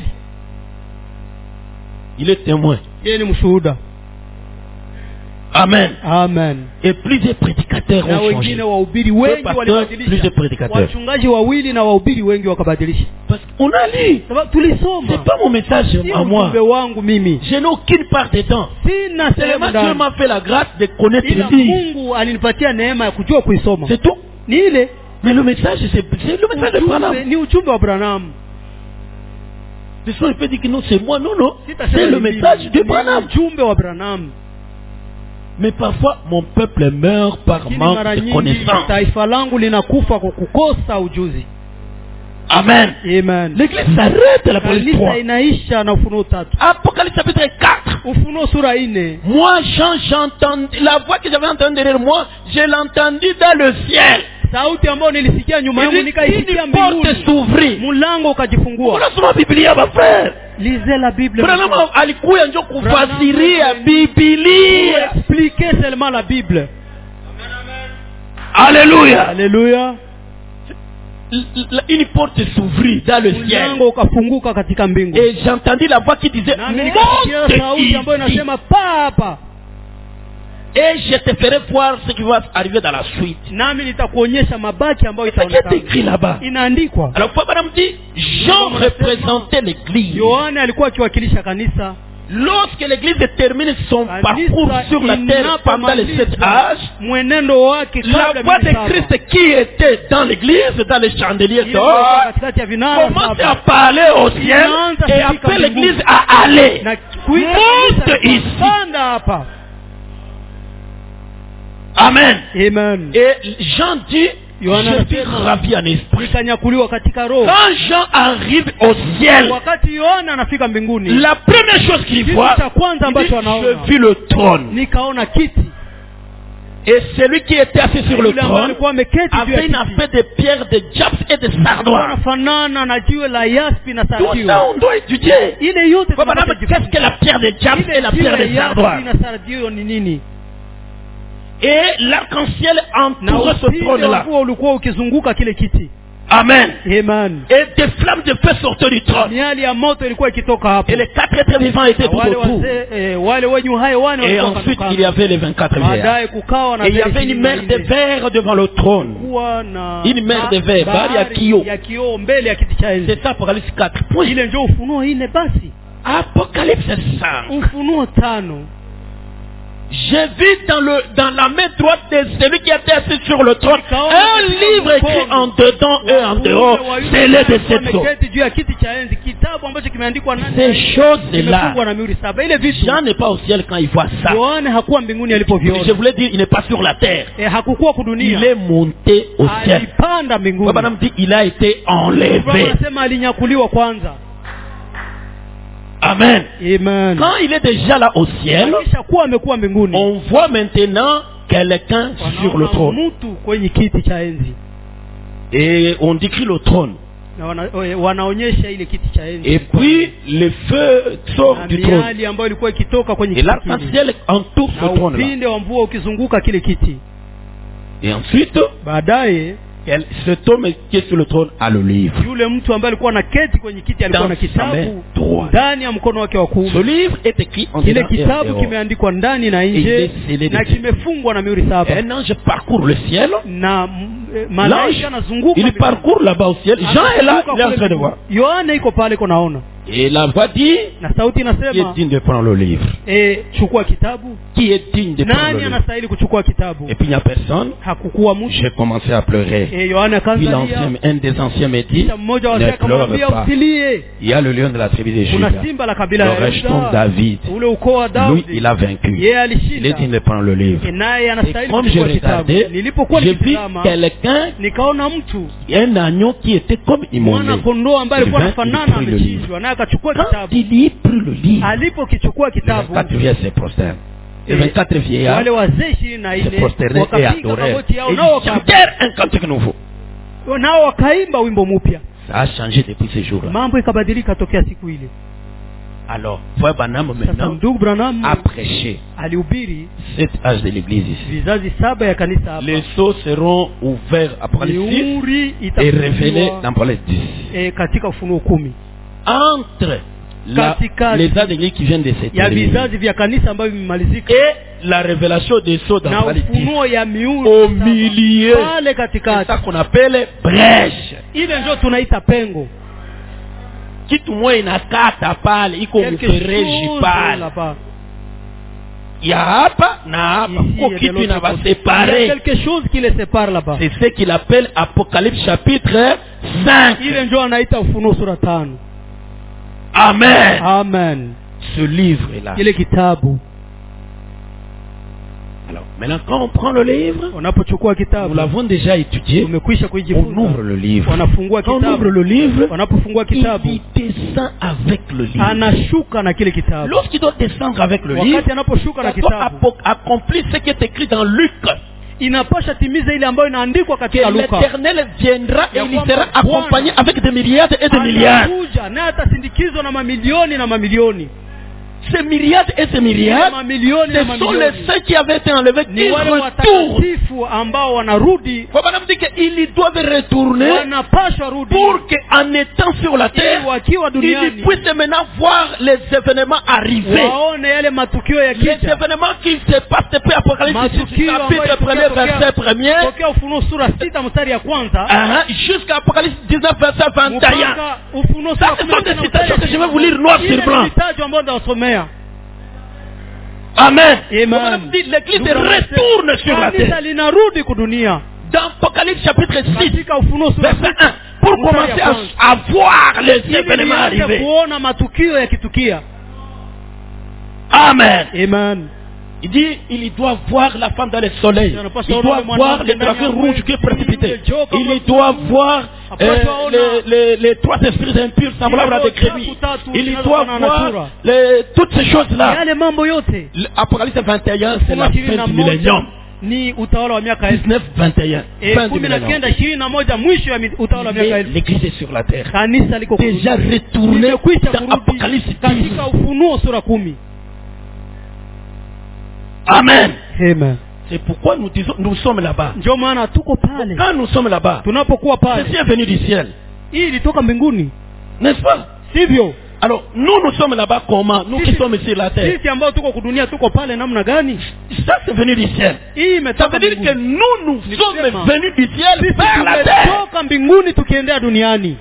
Il est témoin. Yeye ni mshuhuda. Amen. Amen. Et plusieurs prédicateurs Na ont changé. wengine wahubiri Deux wengi pasteurs, walibadilisha. plusieurs prédicateurs. Wachungaji wawili na wahubiri wengi wakabadilisha. Parce qu'on a lu. Sababu tulisoma. C'est pas mon message Sio à moi. ujumbe wangu mimi. Je n'ai aucune part dedans. Sina Seulement sehemu Dieu ndani. m'a fait la grâce de connaître Ila le livre. Mungu alinipatia neema ya kujua kuisoma. C'est tout. Ni ile Mais le message, c'est c'est le message de Branham. ujumbe, ni ujumbe wa Branham. Les gens ils peuvent dire que non, c'est moi. Non, non. Sitasema C'est le ni mimi. message de Ni Branham. ujumbe wa Branham. Mais parfois, mon peuple meurt par Lakini manque mara de nyingi connaissance. taifa langu linakufa kwa kukosa ujuzi. Amen. Amen. L'église s'arrête à l'Apocalypse Kanisa trois. inaisha na Ufunuo tatu. Apocalypse chapitre quatre. Ufunuo sura nne. Moi, Jean, j'entendis, la voix que j'avais entendue derrière moi, je l'entendis dans le ciel. Sauti ambayo nilisikia nyuma yangu Il dit, nikaisikia une porte mbinguni. s'ouvrit. Mlango ukajifungua. Unasoma Biblia ma frère. Lisez la Bible. Branham alikuya njo kufasiria Pour Biblia. expliquer seulement la Bible. Alléluia. Alléluia. L- l- Une porte s'ouvrit dans le ciel. Mlango ukafunguka katika mbingu. Et j'entendis la voix qui disait, Nami nikasikia sauti ambayo monte ici. inasema papa. Et je te ferai voir ce qui va arriver dans la suite. Nami nitakuonyesha mabaki ambayo C'est ce qui est itaonekana. écrit là-bas. Inaandikwa. Alors, Papa me dit, Jean représentait l'église. Yohana alikuwa akiwakilisha kanisa. Lorsque l'église termine son parcours Kanisa sur la terre pendant les sept inapomaliza âges, mwenendo wake la kabla voix de miaka saba. Christ qui était dans l'église, dans les chandeliers Ile d'or, ilikuwa katikati ya vinara commence saba. à parler au ciel Inaanza et kufika appelle mbinguni. l'église à aller. Na kuita Monte kanisa ici. panda hapa. Amen. Amen. Et Jean dit, Yohana je suis anasema, ravi en esprit. Nikanyakuliwa katika roho. Quand Jean arrive au ciel, Wakati Yohana anafika mbinguni, la première chose qu'il kitu voit, cha kwanza il dit, ambacho anaona, je vis le trône. nikaona kiti. Et celui qui était assis sur le Yule ambaye trône alikuwa ameketi juu ya avait une kiti. affaire de pierre, de japs et de sardoines. Anafanana na jiwe la yaspi na Tout ça, sardio. on doit étudier. Ile yote Papa, tunapata madame, qu'est-ce que la pierre de japs et la pierre jiwe de la yaspi sardoines? na sardio ni nini? Et l'arc-en-ciel Na entourait ce upinde wa trône-là. mvua ulikuwa ukizunguka kile kiti. Amen. Amen. Et des flammes de feu sortaient du trône. Miali ya moto ilikuwa ikitoka hapo. Et les quatre êtres vivants étaient Na tout wale autour. wazee eh, wale wenye uhai wane Et walikuwa ensuite, kando il y avait les vingt-quatre vieillards. baadaye kukawa na Et il y avait vile une mer de verre devant le trône. kuwa na Une mer de ba- verre, bahari ya kioo. ya kioo mbele ya kiti cha enzi. C'est ça, Apocalypse quatre. Point. Ile ndio Ufunuo nne basi. Apocalypse cinq. Ufunuo tano. J'ai vu dans, le, dans la main droite de celui qui était assis sur le trône un livre écrit en dedans et en dehors, scellé de sept sceaux. Ameketi juu ya kiti cha enzi, kitabu ambacho kimeandikwa nani? Ces choses-là, Kimefungwa na mihuri saba. Ile vitu Jean n'est pas au ciel quand il voit ça. Yohana hakuwa mbinguni Je alipoviona. voulais dire, il n'est pas sur la terre. Eh, hakukuwa Il kudunia. est monté au ciel. Alipanda mbinguni. Baba me dit, il a été Baba enlevé. anasema alinyakuliwa kwanza. Amen. Amen. Quand il est déjà là au ciel, Akishakuwa amekuwa mbinguni. on voit maintenant quelqu'un sur le Wanaona trône. mtu kwenye kiti cha enzi. Et on décrit le trône. Na wana, eh, wanaonyesha ile kiti cha enzi. Et puis, le feu sort na du trône. miali ambayo ilikuwa ikitoka kwenye Et kiti kile. l'arc-en-ciel entoure ce Na trône-là. upinde wa mvua ukizunguka kile kiti. Et ensuite, Baadaye elle- cet homme qui est sur le trône a le livre. yule mtu ambaye alikuwa na keti kwenye kiti alikuwa na Dans sa main kitabu droite. ndani ya mkono wake wa Ce kuume. livre est écrit en Kile dedans et en kitabu dehors. kimeandikwa ndani na Et il nje est scellé de na sept. kimefungwa na mihuri saba. Un ange parcourt le ciel. Na mm, eh, malaika L'ange, anazunguka. il parcourt là-bas au ciel. Jean est là, il est en train de voir. Yohana iko pale konaona. Et la voix dit, na sauti qui est inasema digne de prendre le livre? e, chukua kitabu. Qui est digne de prendre le Nani livre? anastahili kuchukua kitabu? Et puis il n'y a personne. Hakukuwa mtu. J'ai commencé à pleurer. E, Yohana Puis akaanza l'ancien, lia. un des anciens me dit, Kisha mmoja wa ne wazee pleure akamwambia pas. usilie. Il y a le lion de la tribu de Juda, Kuna simba la kabila le ya rejeton Yuda. David. Ule ukoo wa Lui, Daudi. il a vaincu. Yeye Il est alishinda. digne de prendre le livre. E, naye Et anastahili comme je kuchukua kitabu. regardais, Nilipokuwa j'ai vu nikitazama quelqu'un, nikaona mtu un agneau qui était comme immolé. mwana kondoo ambaye Il alikuwa vint, il anafanana prit le livre. amechinjwa naye akachukua Quand kitabu. il y prit le livre, Alipokichukua les kitabu vingt-quatre vieillards se prosternent. Les Eh, vingt-quatre vieillards wale wazee ishirini na se nne prosternaient et wakapiga adoraient. magoti yao Et nao ils waka- chantèrent un cantique nouveau. nao wakaimba wimbo mpya. Ça a changé depuis ce jour-là. Mambo ikabadilika tokea siku ile. Alors, Frère Branham Sasa maintenant ndugu Branham a prêché alihubiri cet âge de l'église ici. vizazi saba ya kanisa hapa. Les sceaux seront ouverts, Apocalypse six, Mihuri et révélés itafunguliwa dans Apocalypse dix. e, katika Ufunuo kumi. Entre la, Katikati les âges de l'église qui viennent de se ya terminer vizazi vya kanisa ambavyo vimemalizika et la révélation des sceaux dans na Apocalypse dix, ufunuo ya miuri au saba, milieu, pale c'est katikati. ça qu'on appelle brèche. Ile ndio tunaita pengo. Kitu moja inakata pale, iko Quelque mfereji chose pale là-bas. ya hapa na hapa, Ici, kuko il y a de kitu l'autre côté. Il y a inavasepare. quelque chose qui les sépare là-bas. C'est ce qu'il appelle Apocalypse chapitre cinq. Ile ndio anaita Ufunuo sura tano. Amen. Amen. Ce livre est là. Ile kitabu Alors, maintenant, quand on prend le livre, unapochukua nous kitabu l'avons déjà étudié, umekwisha on kujifunza, ouvre le livre. wanafungua Quand on ouvre kitabu, le livre, wanapofungua il kitabu descend avec le livre. anashuka na kile kitabu. Lorsqu'il doit descendre avec le livre, Wakati anaposhuka na ça doit kitabu apo- accomplir ce qui est écrit dans Luc. inapasha timiza ile ambayo inaandikwa Que katika Luka. l'Éternel viendra et Ya il kwamba sera Bwana accompagné avec des milliards et des milliards. Anakuja naye atasindikizwa na mamilioni na mamilioni. Ces milliards et ces milliards, Mamilioni na ce sont les mamilioni. saints qui avaient été enlevés. Ni Ils wale retournent. watakatifu ambao wanarudi, Faut pas nous dire qu'ils doivent retourner wanapasha rudi pour qu'en étant sur la ili terre, wakiwa ils duniani puissent maintenant voir les événements arriver. waone yale matukio ya Les kija, événements qui se passent depuis Apocalypse matukio ambayo chapitre premier, yalitokea verset premier, tokea Ufunuo sura sita mstari ya kwanza hein, jusqu'à Apocalypse dix-neuf, verset vingt et un. mpaka Ufunuo Ça, sura ce kumi sont na des tano citations mstari que je ya vais vous lire noir Ile sur ni blanc. mitajo ambayo ndawasomea. Amen. Amen. Faut pas nous dire, l'église Ndugu zangu, retourne sur la kanisa terre. linarudi kudunia Dans Apocalypse chapitre six, katika Ufunuo sura verset sita un, pour mstari commencer ya à, kwanza. à voir les Ili événements nianze arriver. kuona matukio yakitukia. Amen. Amen. Il dit, il doit voir la femme dans le soleil. Il doit voir les dragons rouges qui est précipité. Il doit voir euh, les, les, les trois esprits impurs semblables à des grenouilles. Il doit voir les, toutes ces choses-là. Yale mambo yote Apocalypse vingt et un, c'est la fin du millénium. ni utawala wa miaka elfu. dix-neuf vingt et un, Eh, fin du kumi na millénium. kenda ishirini na moja mwisho ya mi- utawala wa miaka elfu. L'église est sur la terre. Kanisa liko Déjà retourné limekwisha dans kurudi Apocalypse dix. katika Ufunuo sura kumi. Amen. Amen. C'est pourquoi nous disons, nous sommes là-bas. Ndio maana tuko pale. Quand nous sommes là-bas, Tunapokuwa pale, ceci est venu du ciel. hii ilitoka mbinguni, N'est-ce pas? sivyo? Alors, nous, nous sommes là-bas comment? Nous qui Sisi- sommes sur la terre. Sisi ambao tuko kudunia tuko pale namna gani? Ça, c'est venu du ciel. Hii Ça imetoka veut dire que mbinguni. nous, nous Ni sommes kusema, venus du ciel Sisi vers la terre. tumetoka mbinguni tukiendea duniani.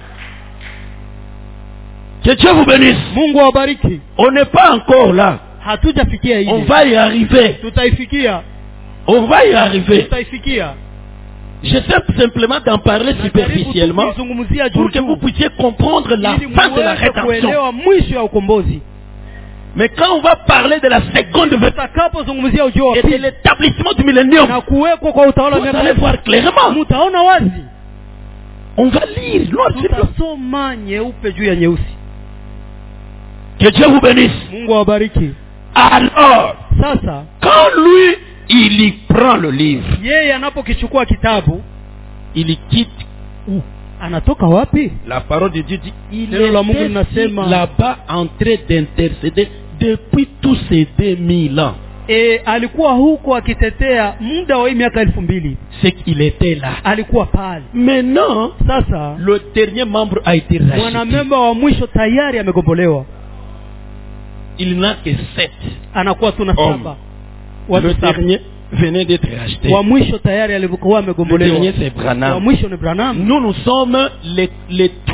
Que Dieu vous bénisse. Mungu awabariki. On n'est pas encore là. Hatujafikia On ile. va y arriver. Tutaifikia. On va y arriver. Tutaifikia. J'essaie simplement d'en parler Na superficiellement karibu tukizungumzia juu pour que vous juu, puissiez comprendre la ili fin de la muweze rédemption. kuelewa mwisho ya ukombozi. Mais quand on va parler de la seconde venue Tutakapozungumzia ujio wa et de pili l'établissement du millénium, na kuwekwa kwa utawala wa vous miaka allez elfu, voir clairement. mtaona wazi. On va lire noir sur blanc. Tutasoma nyeupe juu ya nyeusi. Que Dieu vous bénisse. Mungu awabariki. Alors, Sasa quand lui, il y prend le livre, yeye anapokichukua kitabu il y quitte où? anatoka wapi? La parole de Dieu dit, il Neno la Mungu était linasema- là-bas en train d'intercéder depuis tous ces deux mille ans. E, alikuwa huko akitetea muda wa hii miaka elfu mbili. C'est qu'il était là. Alikuwa pale. Maintenant, Sasa le dernier membre a été racheté. mwanamemba wa mwisho tayari amegombolewa, Il n'a que sept. anakuwa tuna Om. saba. Watu Le saba. dernier venait d'être racheté. Wa mwisho tayari alikuwa Le amegombolewa. dernier c'est Wa Branham. mwisho ni Branham. Nous, nous sommes les, les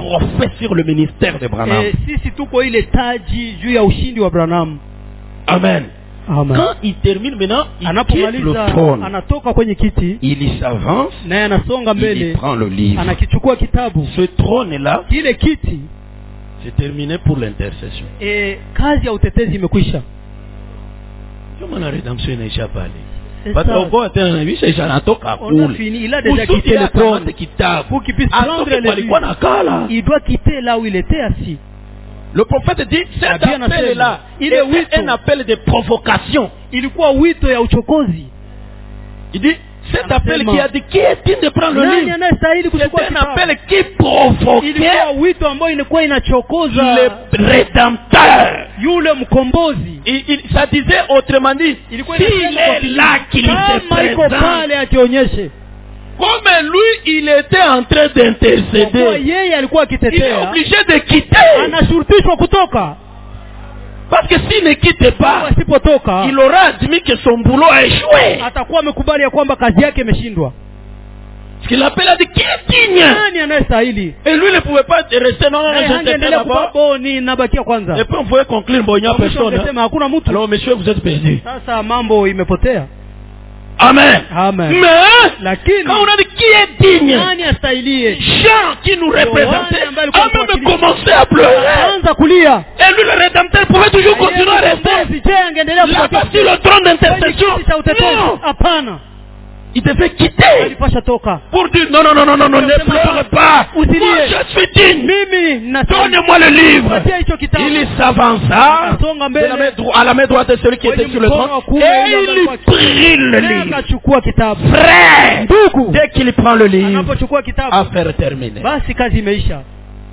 trophée sur le ministère de Branham. Eh, sisi tuko ile taji juu ya ushindi wa Branham. Amen. Amen. Quand il termine maintenant, il quitte Anapomaliza le trône. anatoka kwenye kiti, Il s'avance, naye anasonga il mbele, prend le livre. anakichukua kitabu. Ce trône-là, Kile kiti, c'est terminé pour l'intercession. eh, kazi ya utetezi imekwisha. Comment la rédemption inaisha pale? C'est Parce ça. qu'on tena naisha isha natoka On a kule. fini, il a déjà Kusudi quitté le akamate trône. kitabu. Pour qu'il puisse prendre Atoke le walikuwa livre. nakala. Il doit quitter là où il était assis. Le prophète dit, cet Bien appel-là, il il est est wito. un appel de provocation. Ilikuwa wito ya uchokozi. Il dit, cet Anasema, appel qui a dit, qui est-il de prendre le Nani livre? anayestahili kuchukua C'est un kitabu? appel qui provoquait Ilikuwa wito ambao ilikuwa inachokoza le rédempteur. yule mkombozi. Il, il, ça disait autrement dit, Ilikuwa s'il inasema kwa est Kiswahili, là qu'il se kama iko présente, pale akionyeshe. comme lui, il était en train Kwa kuwa d'intercéder, yeye alikuwa il est akitetea, obligé de quitter. anashurutishwa kutoka. Parce que s'il ne quitte pas, Asipotoka il aura admis que son boulot a échoué. atakuwa amekubali ya kwamba kazi yake imeshindwa. Ce qu'il appelle a dit, qui est digne? Nani anayestahili? Et lui ne pouvait pas rester, non, non, non, Naye je n'étais hangeendelea pas kuwa là-bas. boni, nabakia kwanza. Et puis on pouvait conclure, bon, il n'y a Kwa mwisho personne. angesema Hein. hakuna mtu. Alors, monsieur, vous êtes perdu. Sasa mambo imepotea. Amen. Amen. Mais, Lakini quand on a dit qui est digne, nani astahilie? Jean qui nous représentait Yohane ambaye a alikuwa même mwakilisha. commencé à pleurer. Anza kulia. Et lui, le rédempteur, pouvait toujours continuer à rester. Mkombozi, je angeendelea Là-bas kubakia sur le trône kwenye d'intercession. kiti cha utetezi? Non, Hapana. il devait quitter Alipasha toka. pour dire non, non, non, non, non, non, ne pleure pas. Moi, Usilie. je suis digne. Mimi nasema Donnez-moi le livre. patia hicho kitabu. Il s'avança Akasonga de la main mbele. dro- à la main droite de celui qui était Kwenye sur le mkono trône wa kuume et yule il alikuwa prit le Naye livre. akachukua kitabu. Frère, Ndugu, dès qu'il prend le livre, anapochukua kitabu, affaire terminée. basi kazi imeisha.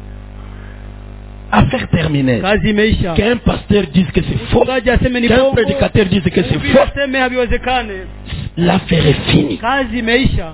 Affaire terminée. Kazi imeisha. Qu'un pasteur dise que c'est faux, Mchungaji aseme ni qu'un bongo, prédicateur dise que c'est mhubiri faux, aseme haviwezekane. l'affaire est finie. Kazi imeisha.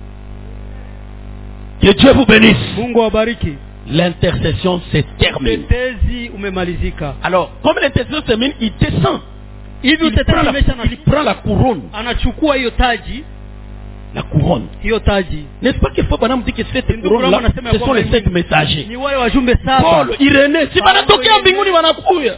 Que Dieu vous bénisse. Mungu awabariki. L'intercession se termine. Utetezi umemalizika. Alors, comme l'intercession se termine, il descend. Hivi Il prend, utetezi la, imesha il prend la couronne. anachukua hiyo taji, La couronne. hiyo taji. N'est-ce pas qu'il faut Banam dit que cette Ndugu couronne-là, Branham anasema ce ya sont les kwamba sept messagers. Ni wale wajumbe saba. Paul, Irénée, si wanatokea mbinguni wanakuya.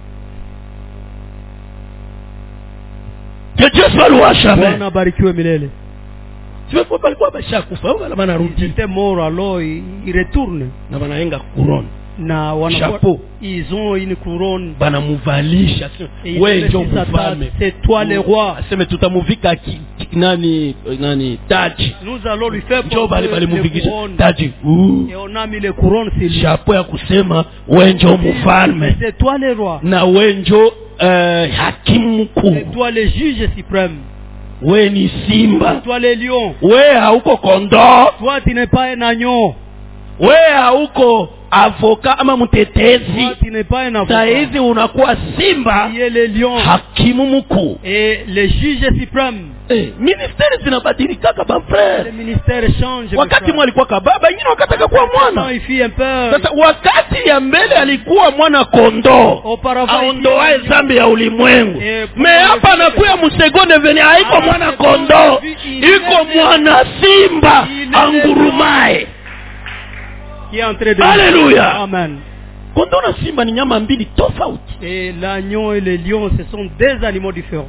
Que Dieu soit loué à jamais. Bwana abarikiwe milele. Tu veux pas balikuwa bashakufa au bala banarudi C'était mort alors il il retourne na banaenga couronne na Chapeau. wanakuwa ils ont une couronne. banamuvalisha Et wewe il ndio dit, ça, mfalme c'est toi le roi. aseme tutamuvika ki- ki- nani nani taji Nous allons lui faire ndio bali bali les muvikisha couronnes. taji uh. Et on a mis les couronnes sur lui. chapeau ya kusema wewe ndio mfalme C'est toi le roi. na wewe ndio uh, hakimu mkuu C'est toi le juge suprême. wewe ni simba C'est toi le lion. wewe hauko kondoo Toi tu n'es pas un agneau. wewe hauko avoka ama Toi mtetezi tu n'es pas un avocat. saizi unakuwa simba Tu es le lion. hakimu mkuu Et le juge suprême. eh, ministeri zinabadilikaka Le bafrere ministère change. mes wakati frères. mwa alikuwa kababa ingine wakati akakuwa Non, mwana il fit un peu. sasa wakati ya mbele alikuwa mwana kondoo Auparavant, aondoae il- zambi ya ulimwengu Eh, me hapa anakuya msegonde vene haiko mwana kondoo iko mwana simba angurumae qui est en train de. Alléluia. Amen. kondoo na simba ni nyama mbili tofauti Et l'agneau et le lion, ce sont deux animaux différents.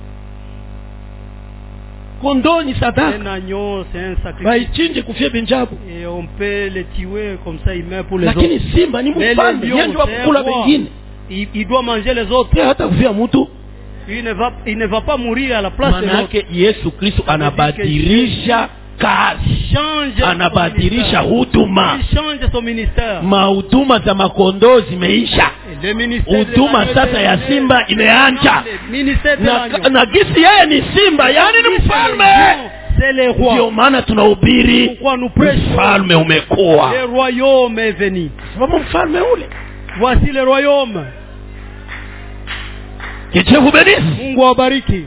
kondoo ni Un sadaka agneau, c'est un sacrifice. baichinje kufia benjabu Et on peut le tuer comme ça, il meurt pour les lakini autres. simba ni Mais mfalme le lion, yeye ndio c'est un akukula roi. bengine Il, il doit manger les autres. pia hata kufia mtu Il ne va, il ne va pas mourir à la place de maana l'autre. yake Yesu Kristo anabadilisha kazi Change son anabadilisha ministère. huduma Il change son ministère. mahuduma za makondoo zimeisha Et le ministère de huduma l'agneau sasa est ya terminé. simba imeanja Le ministère de na, l'agneau. na gisi yeye ni simba yani ni mfalme C'est le ndio roi. maana tunahubiri Pourquoi nous prêchons? mfalme umekuwa Le royaume est venu. sababu mfalme ule Voici le royaume. que Dieu vous bénisse Mungu awabariki.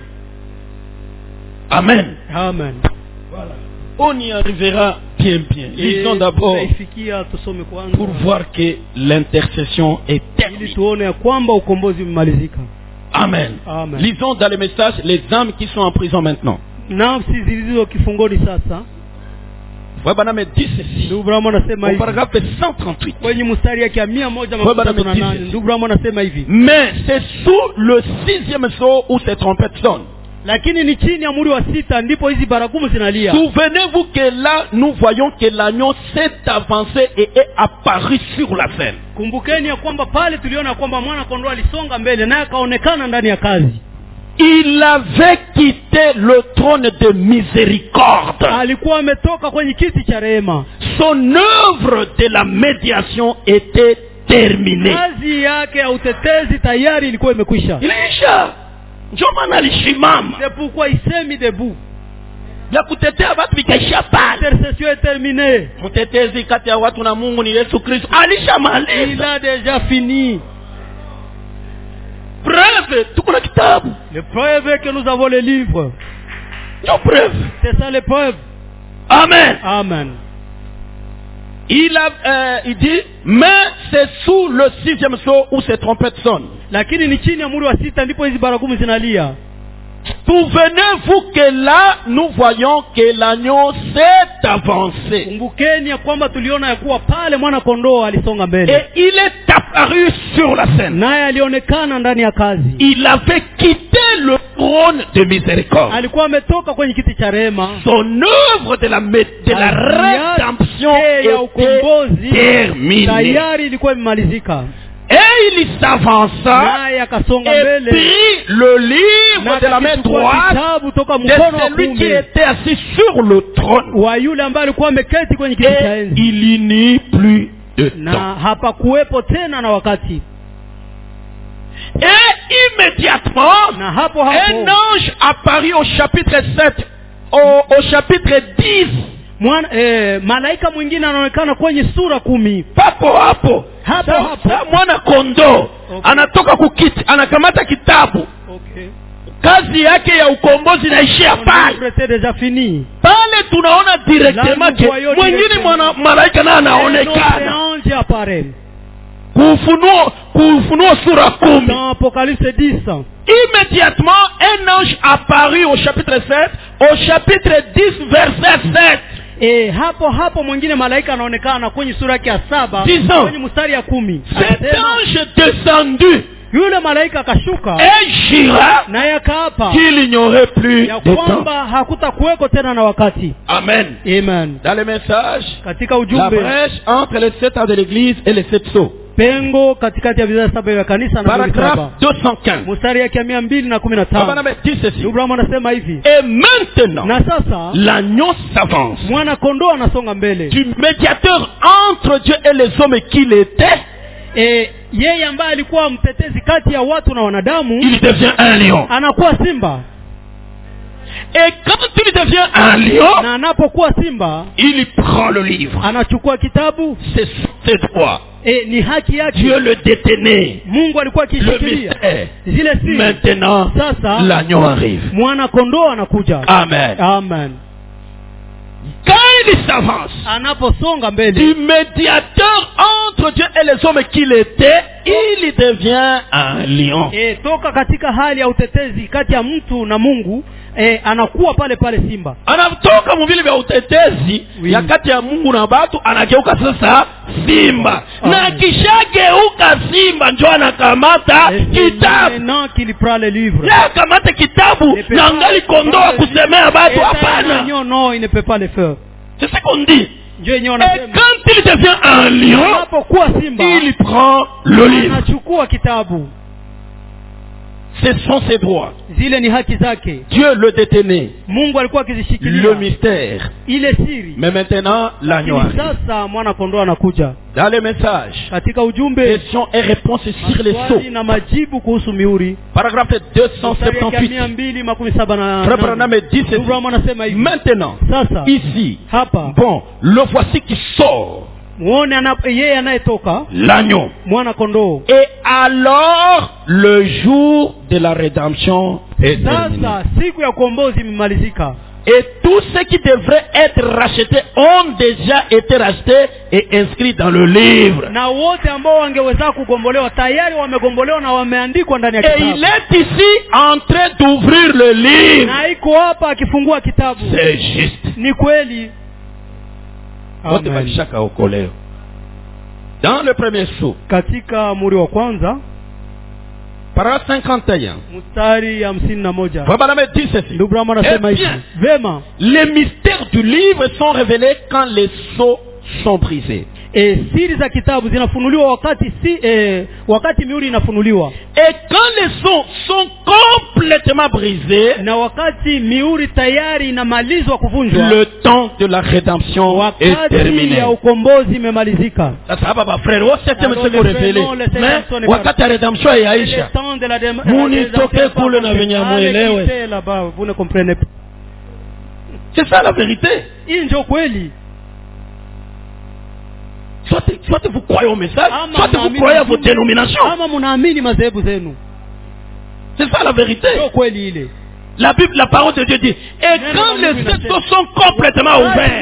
amen Amen. on y arrivera bien bien lisons d'abord tutaifikia tusome kwanza pour voir que l'intercession est ili terminée. tuone ya kwamba ukombozi umemalizika. Amen. Amen. Lisons dans les messages les âmes qui sont en prison maintenant. Nafsi zilizo kifungoni sasa Frère Branham dit ceci. Ndugu Branham anasema Au hivi paragraphe cent trente-huit. kwenye mstari yake ya mia moja Frère Branham makumi tatu na nane. dit Ndugu Branham anasema hivi, mais c'est sous le sixième sceau où ces trompettes sonnent. lakini ni chini ya muri wa sita ndipo hizi baragumu zinalia. Souvenez-vous que là nous voyons que l'agneau s'est avancé et est apparu sur la scène. Kumbukeni ya kwamba pale tuliona kwamba mwana kondoo alisonga mbele naye akaonekana ndani ya kazi. Il avait quitté le trône de miséricorde. Alikuwa ametoka kwenye kiti cha rehema. Son œuvre de la médiation était terminée. Kazi yake ya utetezi tayari ilikuwa imekwisha. Ilisha. Ndio maana alishimama. C'est pourquoi il s'est mis debout. Ya kutetea watu vikaisha pale. L'intercession est terminée. Mtetezi kati ya watu na Mungu ni Yesu Kristo. Il Alishamaliza. a déjà fini. Preuve, tuko na kitabu. Le preuve que nous avons le livre. Ndio preuve. C'est ça le preuve. Amen. Amen. Il a euh, il dit mais c'est sous le sixième sceau où ces trompettes sonnent. Lakini ni chini ya muri wa sita ndipo hizi baragumu zinalia. Souvenez-vous que là nous voyons que l'agneau s'est avancé. Kumbukeni ya kwamba tuliona ya kuwa pale mwana kondoo alisonga mbele. Et il est apparu sur la scène. Naye alionekana ndani ya kazi. Il avait quitté le trône de miséricorde. Alikuwa ametoka kwenye kiti cha rehema. Son œuvre de la de la rédemption était terminée. Tayari ilikuwa imemalizika. Et il s'avança et prit le livre de la main droite de celui qui était assis sur le trône. Et il y n'y plus de temps. Et immédiatement, un ange apparut au chapitre sept, au, au chapitre dix. Mwana, eh, malaika mwingine anaonekana kwenye sura kumi. Papo hapo. Hapo sa, hapo. Sa mwana kondoo. Okay. Anatoka kukiti, anakamata kitabu. Okay. Kazi yake ya ukombozi inaishia pale. Pale tunaona directement ke mwingine mwana malaika na anaonekana. Kufunuo, kufunuo sura kumi. Dans Apocalypse dix. Immédiatement, un ange apparut au chapitre sept, au chapitre dix, verset sept. Eh, hapo hapo mwingine malaika anaonekana kwenye sura yake ya saba kwenye mstari ya kumi. Cet ange descendu. Yule malaika akashuka et jura na yakaapa qu'il n'y aurait plus ya de kwamba temps. hakutakuweko tena na wakati. Amen. Amen. Dans le message, katika la ujumbe brèche entre les sept ans de l'église et les sept sceaux. pengo katikati ya vizazi saba vya kanisa na Paragraphe deux cent quinze. mstari yake mia mbili na kumi na tano. Abraham anasema hivi. Et maintenant, na sasa l'agneau s'avance. Mwana kondoo anasonga mbele. Du médiateur entre Dieu et les hommes qu'il était, e, yeye ambaye alikuwa mtetezi kati ya watu na wanadamu, il devient un lion. Anakuwa simba. Et quand il devient un lion, na anapokuwa simba, il prend le livre. Anachukua kitabu. C'est ses droits. E, ni haki yake. Dieu le détenait. Mungu alikuwa akishikilia zile siri. Maintenant, sasa l'agneau arrive. Mwana kondoo anakuja. Amen. Amen. Quand il s'avance, anaposonga mbele, du médiateur entre Dieu et les hommes qu'il était, il devient un lion. E, toka katika hali ya utetezi kati ya mtu na Mungu, e, anakuwa pale pale simba. Anatoka mvile vya utetezi oui. ya kati ya Mungu na watu, anageuka sasa simba. Amen. Na kishageuka simba ndio anakamata kitabu. Non qu'il prend le livre. Ya kamata kitabu na angali kondoa kusemea watu hapana. Non non, il ne peut pas le faire. C'est ce qu'on dit. Et quand il devient un lion, il prend le livre. Ce sont ses droits. Dieu le détenait. Le mystère. Mais maintenant, l'agneau arrive. Dans les messages, questions et réponses sur les sceaux. Paragraphe deux cent soixante-dix-huit. Frère Branham dit ceci. Maintenant, ici, bon, le voici qui sort. L'agneau. Et alors le jour de la rédemption est terminé. Et tous ceux qui devraient être rachetés ont déjà été rachetés et inscrits dans le livre. Et il est ici en train d'ouvrir le livre. C'est juste. Dans le premier sceau, katika muri wa kwanza paragraphe cinquante et un, mstari hamsini na moja, Branham dit ceci. ndugu Branham anasema hivi, vema, les mystères du livre sont révélés quand les sceaux sont brisés. E, siri za kitabu zinafunuliwa wakati si e, wakati mihuri inafunuliwa. Et quand les sceaux sont complètement brisés, na wakati mihuri tayari inamalizwa kuvunjwa, le temps de la rédemption est terminé. Ya ukombozi imemalizika. Sasa baba frère, wao sasa mseko révélé. Mais wakati ya rédemption yaisha. Munitoke kule na venye muelewe. C'est ça la vérité. Hii ndio kweli. Soit, soit vous croyez au message, soit vous croyez à vos dénominations. C'est ça la vérité. La Bible, la parole de Dieu dit, et quand les sept sceaux sont complètement ouverts,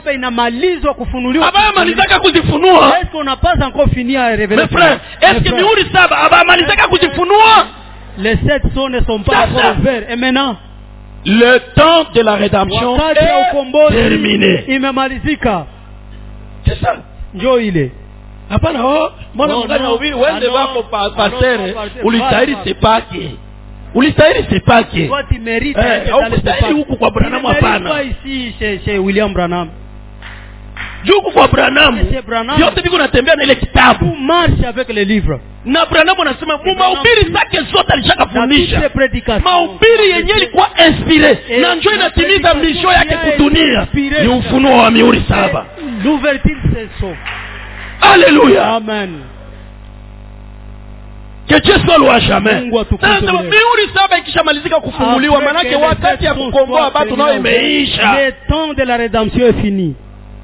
est-ce qu'on n'a pas encore fini à révéler? Mes frères, est-ce que Mihuri Saba abamalizaka kujifunua? Les sept sceaux ne sont pas encore ouverts. Et maintenant, le temps de la rédemption est terminé. C'est ça. Njoo ile. Hapana oh, mbona mgani ubiri wende wako pasere, ulistahili sepake. Ulistahili sepake. Toi tu mérites ulistahili huku kwa Branham hapana. Pas ici chez chez William Branham. Juku kwa Branham. Yote biko natembea na ile kitabu. Tu marches avec les livres. Na Branham anasema mahubiri zake zote alishakafundisha. Mahubiri yenyewe ilikuwa inspiré. Na njoo inatimiza misho yake kudunia. Ni ufunuo wa mihuri saba. L'ouverture c'est ça. Alléluia. Amen. Que Dieu soit loué jamais. Sasa mihuri saba ikishamalizika kufunguliwa, maana yake wakati ya kukomboa watu nao imeisha. Le temps de la rédemption est fini.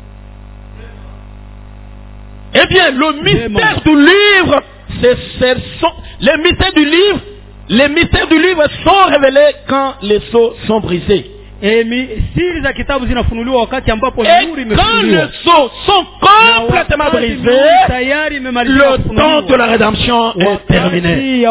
Eh bien, le mystère du livre, c'est, c'est, sont, les mystères du livre, les mystères du livre sont révélés quand les sceaux sont brisés. Et siri za kitabu zinafunuliwa wakati ambapo mihuri imefunguliwa. Quand les sceaux sont complètement brisés, le temps de la rédemption est terminé.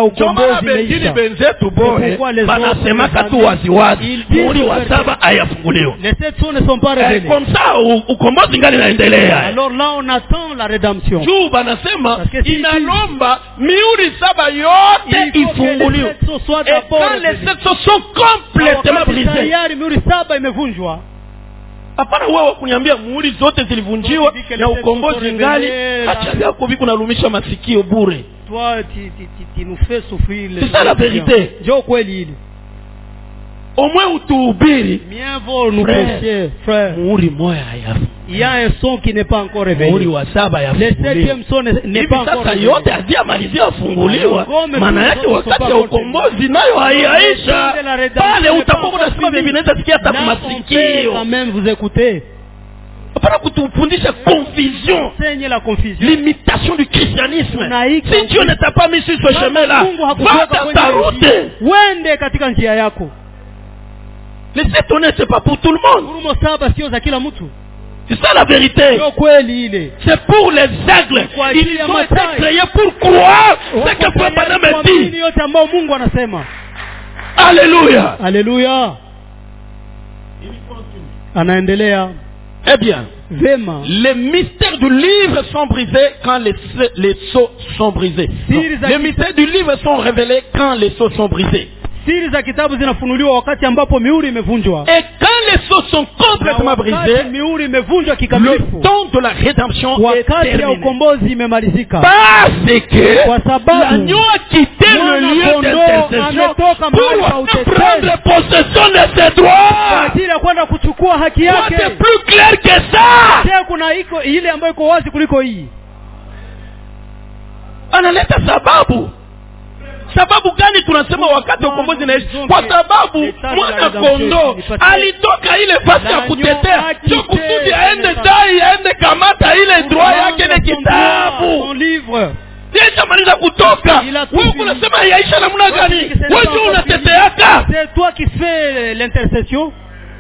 Les sept sceaux ne sont pas révélés. Comme ça, ukombozi ngali naendelea. Alors là, on attend la rédemption. Juu banasema inalomba mihuri saba yote ifunguliwe. Et quand les sept sceaux sont complètement brisés, saba imevunjwa. Hapana wewe kuniambia muhuri zote zilivunjiwa na ukombozi ngali, acha yako biko nalumisha masikio bure. Toi tu tu tu nous fais souffrir. C'est ça la vérité. Ndio kweli ile. Au moins utuhubiri. Mieux vaut nous prêcher, frère. Muhuri moya haya. Il y a un son qui n'est pas encore révélé. Muhuri wa saba ya. Le septième son n'est pas encore révélé. Sasa yote hadi amalizia afunguliwa. Maana yake wakati ya ukombozi nayo haiaisha. Pale utakuwa unasikia bibi naweza sikia hata kwa masikio. Quand même vous écoutez. Hapana kutufundisha confusion. Enseigne la confusion. L'imitation du christianisme. Si Dieu ne t'a pas mis sur ce chemin-là, va dans ta route. Wende katika njia yako. Les sept honnêtes, c'est pas pour tout le monde. C'est ça la vérité. C'est pour les aigles. Ils ont été créés pour croire ce que Frère Branham dit. Alléluia. Alléluia. Anaendelea. Eh bien, les mystères du livre sont brisés quand les, les sceaux sont brisés. Non, les mystères du livre sont révélés quand les sceaux sont brisés. Siri za kitabu zinafunuliwa wakati ambapo mihuri imevunjwa. Et quand les sceaux sont complètement brisés, mihuri imevunjwa kikamilifu, le temps de la rédemption est terminé. Ya ukombozi imemalizika. Parce que kwa sababu l'agneau a quitté le lieu d'intercession pour prendre possession de ses droits. Ajili ya kwenda kuchukua haki yake. C'est plus clair que ça. Sasa kuna iko ile ambayo iko wazi kuliko hii. Analeta sababu. Sababu gani tunasema wakati ukombozi na Yesu? Kwa sababu mwana kondoo alitoka ile fasi ya kutetea, sio kusudi aende dai aende kamata ile droit yake na kitabu. Yesu amaliza kutoka. Wewe unasema yaisha namna gani? Wewe unateteaka. C'est toi qui fais l'intercession.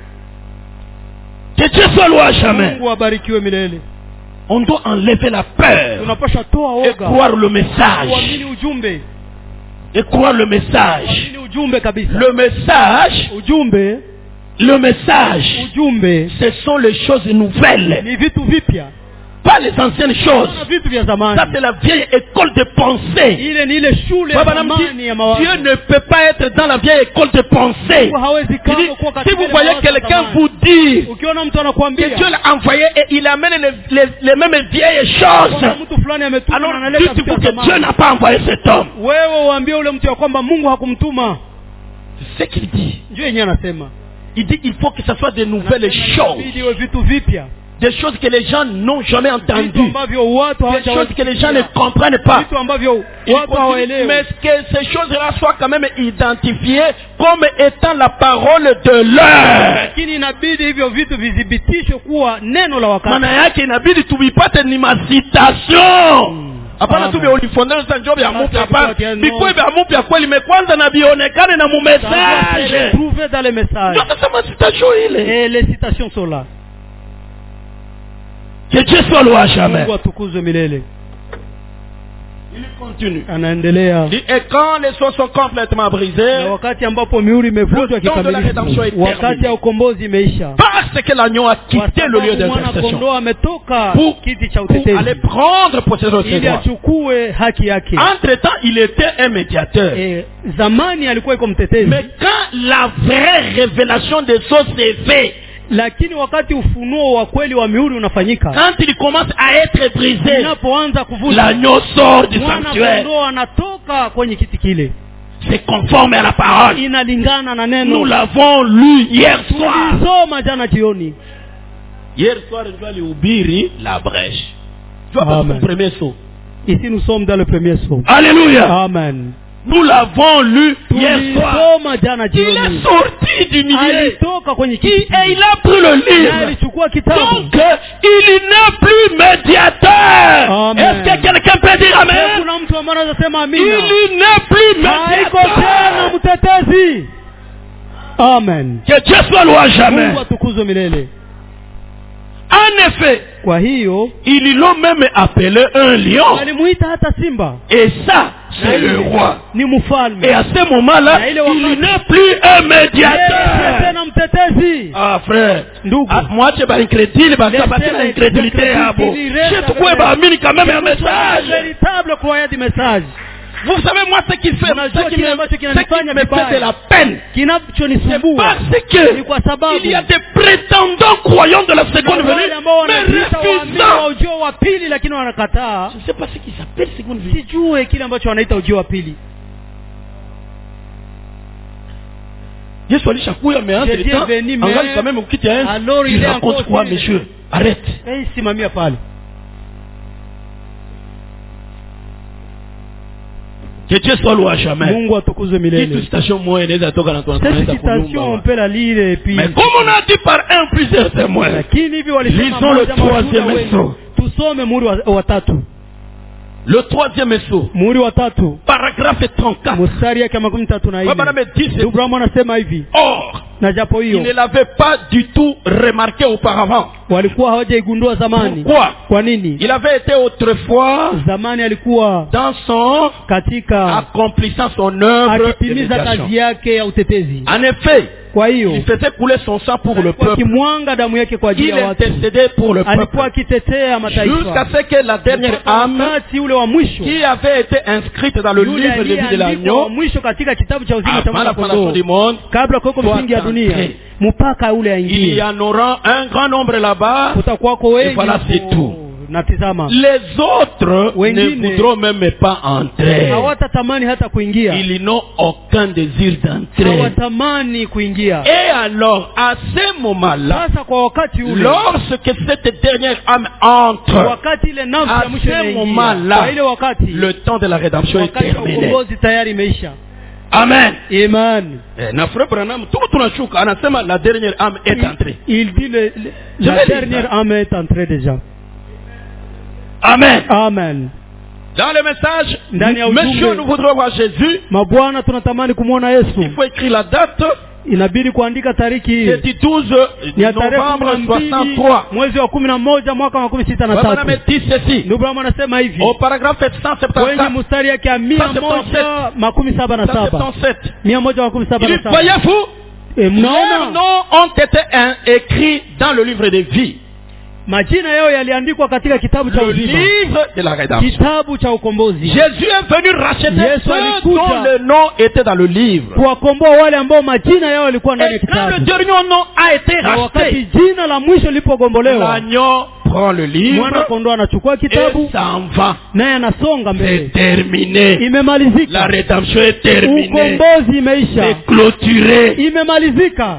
Que Dieu soit loué jamais. Mungu abarikiwe milele. On doit enlever la peur tunapasha toa oga et croire le message. Kuamini ujumbe. Et croire le message. Ujumbe kabisa. Le message ujumbe Le message, ujumbe ce sont les choses nouvelles, ni vitu vipya, pas les anciennes choses. na vitu vya zamani. Ça c'est la vieille école de pensée. Ile ni ile shule ya zamani ya mawazo. Dieu ne peut pas être dans la vieille école de pensée. Hawezi Il kama dit, kuwa si katika vous ile voyez mawazo ya quelqu'un zamani. vous dire Ukiona mtu que anakuambia Dieu l'a envoyé et il amène les, les, les mêmes vieilles choses, kwamba mtu fulani ametuma alors na analeta vitu dites-vous vya que Dieu zamani, n'a pas envoyé cet homme. wewe uambie ule mtu ya kwamba Mungu hakumtuma. C'est ce qu'il dit. Ndio yenyewe anasema. Il dit il faut que ce soit de nouvelles choses. Inabidi iwe vitu vipya. Des choses que les gens n'ont jamais Vitu entendues. ambavyo watu Des choses que les gens ne hawajawahi comprennent pas. vitu ambavyo Il watu continue, hawaelewi. mais que ces choses-là soient quand même identifiées comme étant la parole de l'heure. Lakini inabidi hivyo vitu vidhibitishwe kuwa neno la wakati. Maana yake inabidi tuvipate ni masitation. Hapana tu vya ulifondana sasa njoo vya mpya hapa. Bikwe vya mpya kweli imekwanza na vionekane na mu message. Trouver dans les messages. Ndio sasa masitation ile. Et les citations sont là. Que Dieu soit loué jamais. Mungu atukuzwe milele. Il continue. Anaendelea. Et quand les choses sont complètement brisées, Na wakati ambapo mihuri imevunjwa kikamilifu, wakati ya ukombozi imeisha, parce que l'agneau a quitté le lieu d'intercession kondoo ametoka pour, kiti cha pour aller utetezi prendre possession de ses ili droits. achukue haki yake. Entre temps, il était un médiateur. E, zamani alikuwa iko mtetezi, Mais quand la vraie révélation des choses s'est faite, lakini wakati ufunuo wa kweli wa mihuri unafanyika, quand il commence à être brisé, inapoanza kuvunjwa, l'agneau sort du mwana sanctuaire. kondoo anatoka kwenye kiti kile. C'est conforme à la parole. Inalingana na Nous neno. l'avons lu hier soir. Tulisoma jana jioni. Hier soir, je dois l'ouvrir la brèche. Tu vas passer Amen. au premier saut. Ici nous sommes dans le premier saut. Alléluia. Amen. Nous l'avons lu hier soir. Tulisoma jana Il est jioni. sorti du milieu. Alitoka kwenye Et kiti et il a pris le na livre. alichukua kitabu. Donc, euh, il n'est plus médiateur. Amen. Est-ce que quelqu'un peut dire Je, amen? kuna mtu ambaye anaweza sema amina. Il n'est plus Haiko tena médiateur. mtetezi. Amen. Que Dieu soit loué jamais. Mungu atukuzwe milele. En effet, Kwa hiyo ils l'ont même appelé un lion. alimuita hata simba. Et ça, c'est le roi. Ni mfalme. Et à ce moment-là, Na ile il wakati- n'est plus un Yeye médiateur. tena mtetezi. Ah frère, Ndugu. ah, moi tu es incrédule, parce que Laissez c'est la l'incrédulité. incrédulité Je reste te crois, avec bah, elle. mine quand même un message. Véritable croyant du message. Vous savez, moi, ce qui fait, Unajua ce qui kile me, ambacho ce qui kinanifanya me vibaya. fait de la peine, c'est Kinachonisumbua parce ni que kwa sababu il y a des prétendants croyants de la seconde kuna wale venue, ambao mais wanajiita waamini wa refusant. ujio wa pili lakini wanakataa. Je ne sais pas ce qu'ils appellent seconde venue. Sijue kile ambacho wanaita ujio wa pili. Yesu alishakuya mais entre Jésus temps, est venu, mais- angali quand même ukiti à Alors, il il est raconte encore quoi, venu. monsieur? Arrête. Eh, simamia pale. Que Dieu soit loué à jamais. Mungu atukuzwe Hii tu milele. citation moja inaweza toka na Cette tunaanza citation on kulumba. peut la lire et puis Mais comme on a dit par un plusieurs témoins, lakini hivi walisema lisons le moja mashuhuda troisième wengi. saut. Tusome muhuri wa, wa tatu. Le troisième saut, Muhuri wa tatu. paragraphe trente-quatre. Mstari yake makumi tatu na Baba nne. name dit Ndugu Branham anasema hivi. or, Na japo il ne hiyo l'avait pas du tout remarqué auparavant. walikuwa hawajaigundua zamani. Pourquoi? Kwa nini? Il avait été autrefois Zamani alikuwa dans son katika accomplissant son œuvre de akitimiza médiation. kazi yake ya utetezi. En effet, Kwa hiyo il faisait couler son sang pour le alikuwa peuple. akimwanga damu yake kwa ajili Il ya watu. intercédait pour le Alikuwa peuple. akitetea Jusqu'à mataifa. ce que la dernière âme Wakati ule wa mwisho qui avait été inscrite dans le yule livre de vie de aliyeandikwa wa l'agneau, mwisho katika kitabu cha uzima cha avant mwana la fondation kondoo, du monde, kabla kuweko doit msingi ya dunia, entrer. mpaka ule il y aingie. en aura un grand nombre là-bas. Kutakuwako wengi Et voilà, hapo. c'est tout. Na tizama, Les autres Wengine. ne voudront même pas entrer. hawatatamani hata kuingia, Ils n'ont aucun désir d'entrer. hawatamani kuingia. Et alors, à ce moment-là, Sasa kwa wakati ule, lorsque cette dernière âme entre, wakati ile nafsi à ya mwisho ce inaingia, moment-là, kwa ile wakati le temps de la rédemption est wakati wa terminé. ukombozi tayari imeisha. Amen. Amen. Eh, na frère Branham, tuko tunashuka, anasema la dernière âme est entrée. Il, il dit le, le- Je la vais lire dernière ça. âme est entrée déjà. Amen. Amen. Dans le message, Ndani ya ujumbe. monsieur, nous voudrons voir Jésus. Mabwana, tunatamani kumwona Il Yesu. faut écrire la date. Inabidi kuandika tariki hii. C'est du douze Ni ya tarehe kumi novembre na mbili soixante-trois. mwezi wa kumi na moja mwaka wa makumi sita na Baba tatu. dit ceci. Ndugu Branham anasema hivi Au paragraphe kwenye cent septante-quatre. mstari yake ya mia cent septante-sept. moja makumi saba na cent saba septante-sept. mia moja makumi saba Il na dit, saba voyez-vous, E, leurs mnaona noms ont été un- écrits dans le livre de vie. majina yao yaliandikwa katika kitabu cha Le uzima, livre de la rédemption. kitabu cha ukombozi. Jésus est venu racheter Yesu ceux alikuja dont le nom était dans le livre. kuwakomboa wale ambao majina yao yalikuwa ndani ya Et quand le kitabu. dernier nom a été Na wakati racheté, jina la mwisho lilipogombolewa, l'agneau prend le mwana livre kondoo anachukua et kitabu s'en va. naye anasonga C'est mbele. terminé. La Imemalizika, rédemption est terminée. ukombozi imeisha, C'est clôturé. imemalizika.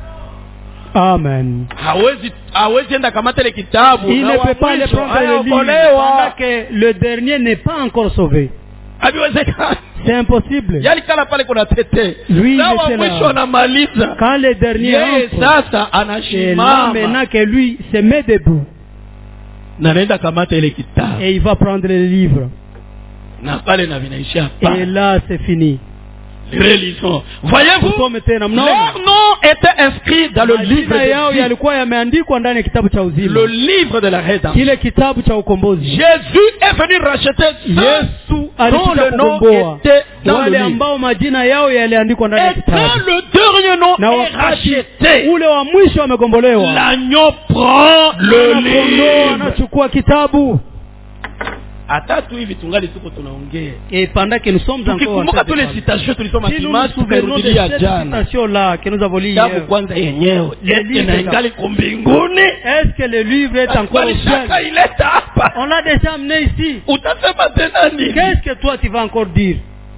Amen. Hawezi hawezi enda kamata ile kitabu Il na ne wa peut pas le mwisho prendre le livre hayaokolewa. pendant que le dernier n'est pas encore sauvé. Haviwezekani. C'est impossible. Yaani kala pale kuna tete. Lui, Na il wa était là. mwisho anamaliza. Quand le dernier Yeye entre, sasa c'est là anashimama. maintenant que lui se met debout Na naenda kamata ile kitabu. et il va prendre le livre. Na pale na vinaishia Et pale. là, c'est fini. Relisons. Voyez-vous, Tusome tena, leur mnaona nom était inscrit dans le livre majina yao de vie, yalikuwa yameandikwa ndani ya kitabu cha uzima, le livre de la rédemption. kile kitabu cha ukombozi. Jésus est venu racheter ceux Yesu dont alikuja le nom kukomboa était dans le wale livre. ambao majina yao yaliandikwa ndani ya Et quand kitabu, le dernier nom na est wakati racheté, ule wa mwisho amegombolewa, l'agneau prend le mwana-kondoo livre. anachukua kitabu. Hata tu hivi tungali tuko tunaongea. Et pendant que nous sommes encore en Tukikumbuka train de tous les parler, citations tulisoma si nous nous dimanche souvenons de tumerudilia cette jana. citation-là que nous avons lue Kitabu hier, kwanza yenyewe Le eti livre na là. ingali kumbinguni. est-ce que le livre est encore au Walishaka ciel? ileta hapa. On l'a déjà amené ici. Utasema tena nini? Qu'est-ce que toi tu vas encore dire?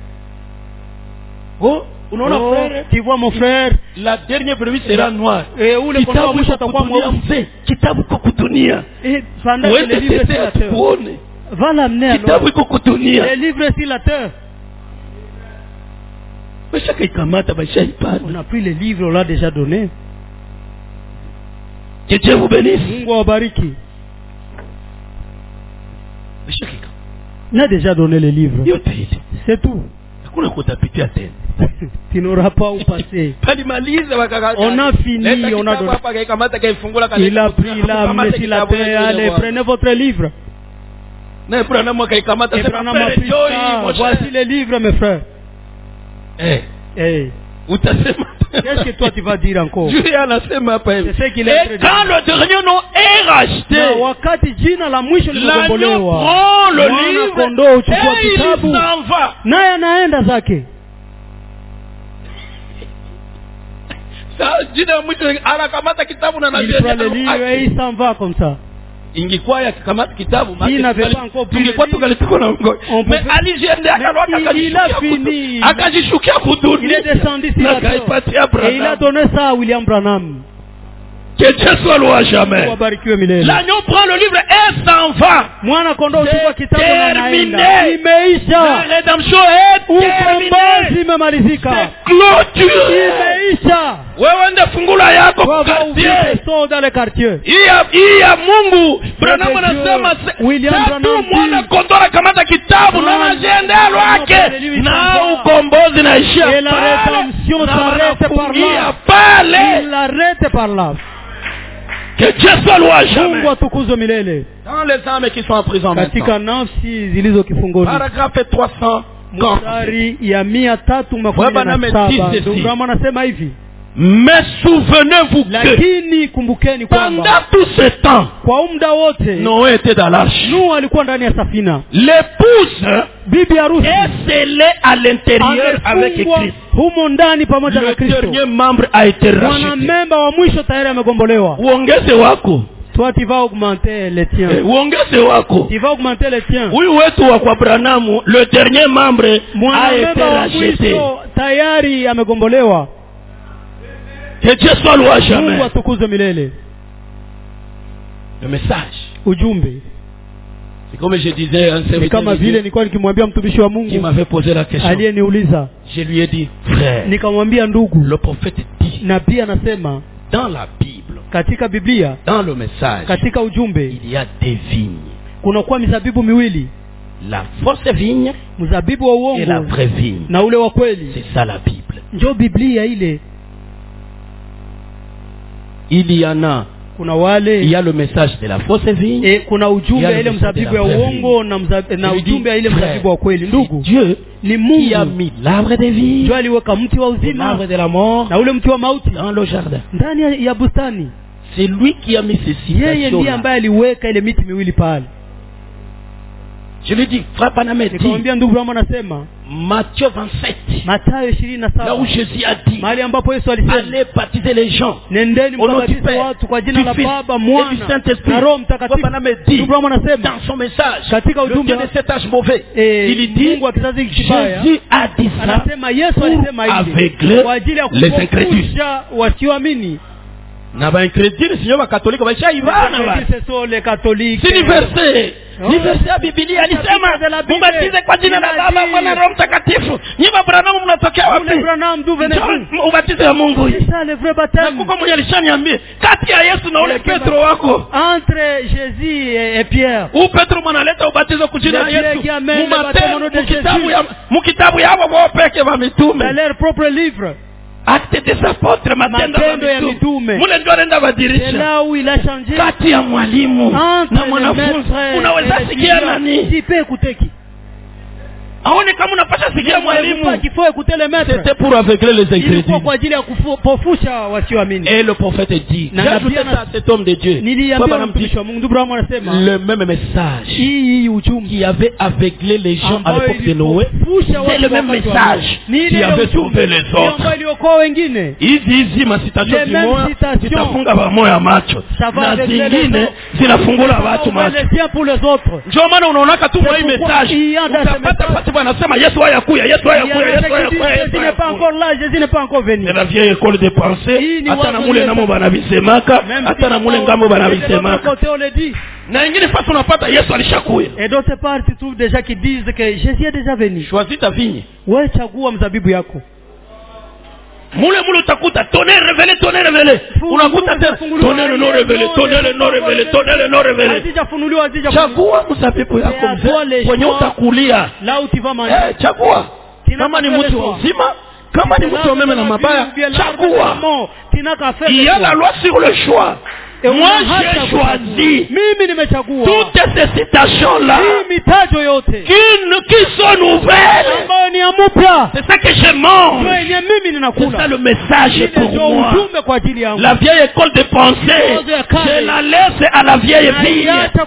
Oh, unaona Oh, frère? tu vois mon frère, La dernière brebis sera noire. et où le kondoo wa mwisho atakuwa kutunia mweusi. mzee. Kitabu kwa kutunia. Et pendant que le Uende livre est sur tetea la terre, tuone. va l'amener alors. Kitabu iko kutunia. Le livre est sur la terre. Bashaka ikamata bashaipata. On a pris le livre, on l'a déjà donné. Que Dieu vous bénisse. Mungu awabariki. Bashaka ikamata. On a déjà donné le livre. Yote hizi. C'est tout. Hakuna kutapitia tena. Tu n'auras pas où passer. Palimaliza wakaka. On a fini, on a donné. Hapa kaikamata kaifungula Il a pris, il a amené sur la terre. Allez, prenez votre livre. Na prana mwaka ikamata Et sema Branham pere a pris joy. ça. Voici le livre, mes frères. Eh, Hey, utasema. qu'est-ce que toi tu vas dire encore? Dieu anasema hapa hivi. C'est ce qu'il est en train Et de quand dire. le dernier nom est Na racheté, wakati jina la mwisho l'agneau limegombolewa, prend le mwana livre kondoo uchukua et il kitabu, s'en va. naye anaenda zake. Sa jina mwisho anakamata kitabu na Il prend le livre et il s'en va comme ça. ingekuwa yakikamata kitabu Il n'avait pas encore pris tungekuwa le livre. tungalituko na ngoja. On Mais pouvait- alijiendea Mais akarudi il- il a akajishukia fini. kudu- akajishukia kuduni. Il est descendu sur Na la terre. akaipatia Et il a Branham. donné ça à William Branham. Que Dieu soit loué à jamais. Wabarikiwe milele. L'agneau prend le livre et s'en va. Mwana kondoo uchukua C'est kitabu na anaenda. terminé. La Imeisha. rédemption est Ukombozi terminée. imemalizika. C'est clôturé. Imeisha. Wewe ende fungula yako Kwa kwa ouvrir quartier. les sons dans le quartier. Hii ya- hii ya Mungu Branham Dieu, anasema se- William tatu Branham mwana dit- kondoo anakamata kitabu na Ah, anajiendea lwake Branham na dit- ukombozi naishia Et la pale rédemption na s'arrête par wanafungia là. pale. Il l'arrête par là. Que Dieu soit loué à Mungu jamais. atukuzwe milele. Dans les âmes qui sont en prison Katika maintenant. nafsi zilizo kifungoni. Paragraphe trois cents. Mstari ya mia tatu makumi Baba na name saba. tisi Ndugu si. Branham anasema hivi, Mais souvenez-vous que lakini kumbukeni pendant kwamba tout ce temps, kwa muda wote Noé était dans l'arche. Nuhu alikuwa ndani ya safina. L'épouse Bibi harusi est scellée à l'intérieur avec amefungwa Christ. humo ndani pamoja na Le Kristo. dernier membre a été racheté. Mwanamemba wa mwisho tayari amegombolewa. Uongeze wako. Toi tu vas augmenter les tiens. Eh, Uongeze wako. Tu vas augmenter les tiens. Huyu wetu wa kwa Branamu, le dernier membre a été Mwanamemba wa racheté. mwisho tayari amegombolewa. Que Dieu soit loué à Mungu jamais. atukuzwe milele. Le message. Ujumbe C'est comme je disais à un ni serviteur kama de vile Dieu nilikuwa nikimwambia mtumishi wa qui Mungu m'avait posé la question. aliyeniuliza, Je lui ai dit, frère, nikamwambia ndugu, le prophète dit nabii anasema dans la Bible, katika Biblia, dans le message, katika ujumbe il y a des vignes. kunakuwa mizabibu miwili, La fausse vigne mzabibu wa et la uongo vraie vigne. na ule wa kweli. C'est ça la Bible. Ndio Biblia ile. Il y en a kuna wale, il y a le message de la fausse vigne, e, kuna ujumbe ile mzabibu ya uongo na mzabibu, na ujumbe ya ile mzabibu wa kweli. Ndugu, Dieu ni Mungu qui a mis l'arbre de vie, Dieu aliweka mti wa uzima, l'arbre de la mort, na ule mti wa mauti dans le jardin. ndani ya, ya bustani. C'est lui qui a mis ces Yeye ndiye citations. ambaye aliweka ile miti miwili pale. Je lui dis, frère Panamé, dit, Nikamwambia ndugu wangu, anasema Matthieu vingt-sept, Mathayo ishirini na là où saba, Jésus a dit, mahali ambapo Yesu alisema, allez baptiser les gens nendeni au nom du mkabatize Père, watu kwa du jina la Fils Baba, et du Mwana Saint-Esprit. na Roho Frère Mtakatifu. Panamé dit, Ndugu wangu, anasema dans son message, katika le ujumbe Dieu de cet âge mauvais, eh, il dit, Mungu wa kizazi kibaya Jésus a dit ça anasema, Yesu alisema pour hivi aveugler kwa ajili ya les incrédules. kupofusha wasioamini. Na ba incrédule sio ba katolika ba shaivana ba. Ce sont les catholiques. Si ni verset. Ni verset ya Biblia alisema mbatize kwa jina la Baba, Mwana na Roho Mtakatifu. Nyinyi Branham mnatokea wapi? Branham d'où venez-vous? Ubatizo wa Mungu. C'est ça le vrai baptême. Na kuko mwenye alishaniambia kati ya Yesu na ule Petro wako. Entre Jésus et, et Pierre. U Petro mwanaleta ubatizo kwa jina la Yesu. Mkitabu ya mkitabu yao wao peke wa mitume. Dans leur propre livre. Acte des apôtres, matendo ya mitume. Mule ndio anaenda badilisha. C'est là où il a changé. Kati ya mwalimu na mwanafunzi unaweza sikia nani? Si peut écouter qui? Aone kama unapata sikia mwalimu. Qu'il faut écouter le maître. C'était pour aveugler les incrédules. Ilikuwa kwa ajili ya kupofusha wasioamini. Et le prophète dit, j'ai ajouté ça à cet homme de Dieu. Niliambia mtumishi wa Mungu, ndugu wangu, anasema le même message hii ujumbe qui avait aveuglé les gens à l'époque de Noé, c'est le même message qui avait sauvé les autres. Iliokoa wengine. Hizi hizi masitacho kimoja zitafunga pamoja macho na zingine zinafungula watu macho. Ndio maana unaona tu kwa hii message utapata pati wanasema Yesu hayakuya, Yesu hayakuya, Yesu hayakuya. Jésus n'est pas encore là, Jésus n'est pas encore venu. C'est la vieille école de pensée. Hata na mule namo banabisemaka, hata na mule ngambo banabisemaka. Na ingine fasi unapata Yesu alishakuya. Et d'autre part, tu trouves déjà qui disent que Jésus est déjà venu. Choisis ta vigne. Wewe chagua mzabibu yako. Mule mule utakuta tonnerre révélé, tonnerre révélé. Unakuta tonnerre non révélé, tonnerre non révélé, tonnerre non révélé. Hazijafunuliwa, hazijafunuliwa. Chagua mzabibu yako mzee. Kwenye utakulia. Là où tu vas manger. Eh, chagua. Kama ni mtu uzima, kama ni mtu mema na mabaya, chagua. Il y a la loi sur le choix. Et moi j'ai choisi toutes ces citations-là qui, qui sont nouvelles. C'est ça que je mange. C'est ça le message pour moi. La vieille école de pensée, je la laisse à la vieille vigne.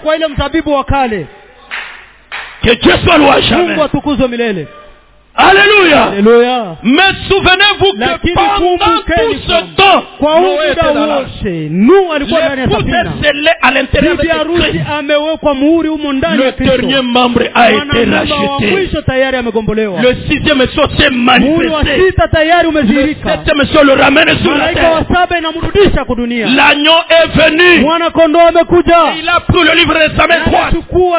Que Dieu soit loué jamais. Alléluia. Alléluia. Mais souvenez-vous que pendant tout ce temps, Noé était dans l'arche. L'épouse est scellée à l'intérieur de Christ. Le dernier membre a été racheté. Le sixième sceau s'est manifesté. Le septième sceau le ramène sur la terre. L'agneau est venu. Et il a pris le livre de sa main droite.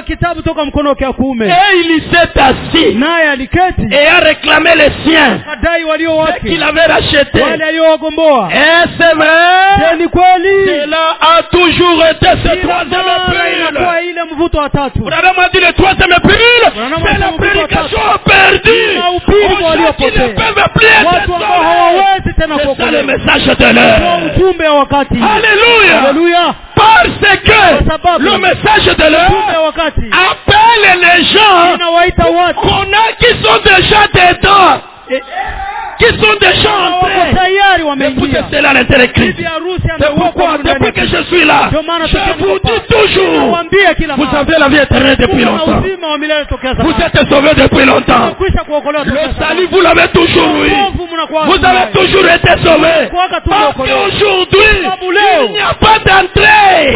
Et il s'est assis. Et a réclamé les siens qu'il avait racheté. Et c'est vrai, cela a toujours été ce troisième pile. Vous m'a dit le troisième pile, c'est la prédication perdue. On sait qu'ils ne peuvent plus être sauvés. C'est ça le message de l'heure. Alléluia. Parce que le message de l'heure appelle les gens qu'on a qui sont déjà dedans, qui sont déjà entrés. Écoutez, c'est là l'intérêt Christ. C'est pourquoi, depuis que je suis là, je vous dis toujours, vous avez la vie éternelle depuis longtemps. Vous êtes sauvés depuis longtemps. Le salut, vous l'avez toujours eu. Vous avez toujours été sauvés. Parce qu'aujourd'hui, il n'y a pas d'entrée.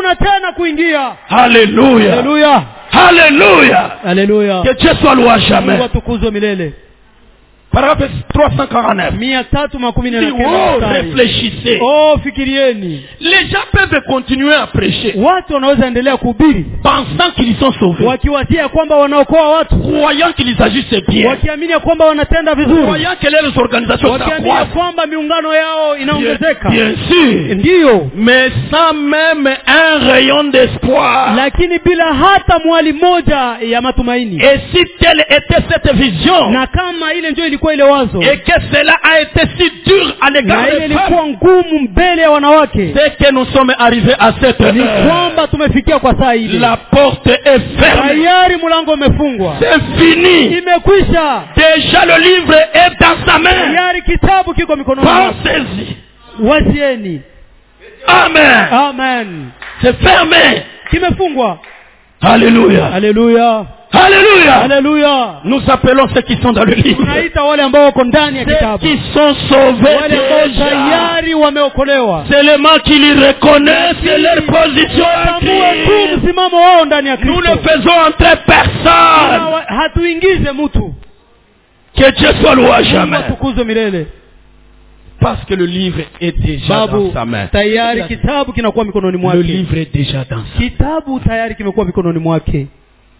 Alléluia. Alléluia. Alléluia. Que Dieu soit loué jamais. Paragraphe trois cent quarante-neuf. Si oh, réfléchissez. Oh, fikirieni. Les gens peuvent continuer à prêcher. Watu wanaweza endelea kuhubiri pensant qu'ils sont sauvés. Wakiwatia kwamba wanaokoa watu. Croyant qu'ils agissent bien. Wakiamini kwamba wanatenda vizuri. Croyant que les organisations s'accroissent. Wakiamini kwamba miungano yao inaongezeka. Bien sûr. Ndio. Mais sans même un rayon d'espoir. Lakini bila hata mwali moja ya matumaini. Et si telle était cette vision. Na kama ile ndio ilikuwa ilikuwa ile wazo, et que cela a été si dur à l'égard na ile des femmes, ilikuwa ngumu mbele ya wanawake, c'est que nous sommes arrivés à cette ni heure. kwamba tumefikia kwa saa ile. La porte est fermée. Tayari mlango umefungwa, C'est fini. imekwisha. Déjà le livre est dans sa main. Tayari kitabu kiko mikononi mwake. Pensez-y. Wazieni. Amen. Amen. C'est fermé. Kimefungwa. Alléluia. Haleluya. Alléluia. Haleluya. Nous appelons ceux qui sont dans le livre. Tunaita wale ambao wako ndani ya Ceux kitabu, qui sont sauvés wale ambao déjà. tayari wameokolewa. Seulement qui les reconnaissent leur position en Tambue tu Christ. msimamo wao ndani ya Nous ne Kristo. faisons entrer personne. Hawa- hatuingize mtu. Que Dieu soit loué à Mungu jamais. atukuzwe milele. Parce que le livre est déjà Babu, dans sa main. tayari kitabu kinakuwa mikononi Le mwake. livre est déjà dans sa main. Kitabu tayari kimekuwa mikononi mwake.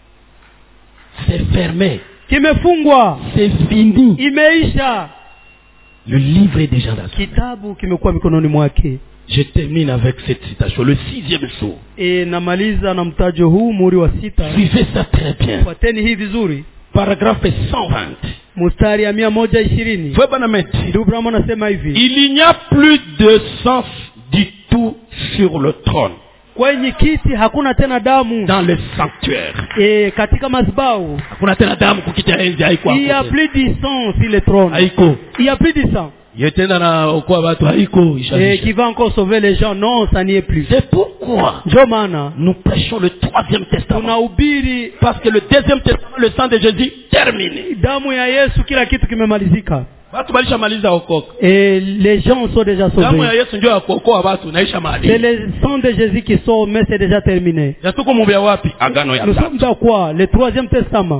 C'est fermé. Kimefungwa. C'est fini. Imeisha. Le livre est déjà dans sa main. Kitabu kimekuwa mikononi mwake. Je termine avec cette citation, le sixième saut. E, namaliza na mtajo huu muri wa sita. Suivez ça très bien. Fuateni hii vizuri. Paragraphe cent vingt. Mstari ya mia moja ishirini. Fue Banameti. Ndugu Branham anasema hivi. Il n'y a plus de sens du tout sur le trône. Kwenye kiti hakuna tena damu. Dans le sanctuaire. E, katika madhabahu. Hakuna tena damu kukita enzi haiko. Il y a plus de sang sur le trône. Haiko. Il y a plus de sang. Yetenda na okoa watu haiko. Et qui va encore sauver les gens. Non, ça n'y est plus. C'est pourquoi Ndio maana nous prêchons le troisième testament. tunahubiri, Parce que le deuxième testament, le sang de Jésus, terminé. damu ya Yesu, kila kitu kimemalizika. Watu walisha maliza okoka. Et les gens sont déjà Damu ya sauvés. Yesu ndio ya kuokoa watu naisha C'est mahali. le sang de Jésus qui sauve, mais c'est déjà terminé. Ya tuko mubia wapi? Agano ya Nous sommes tatu. dans quoi? Le troisième testament.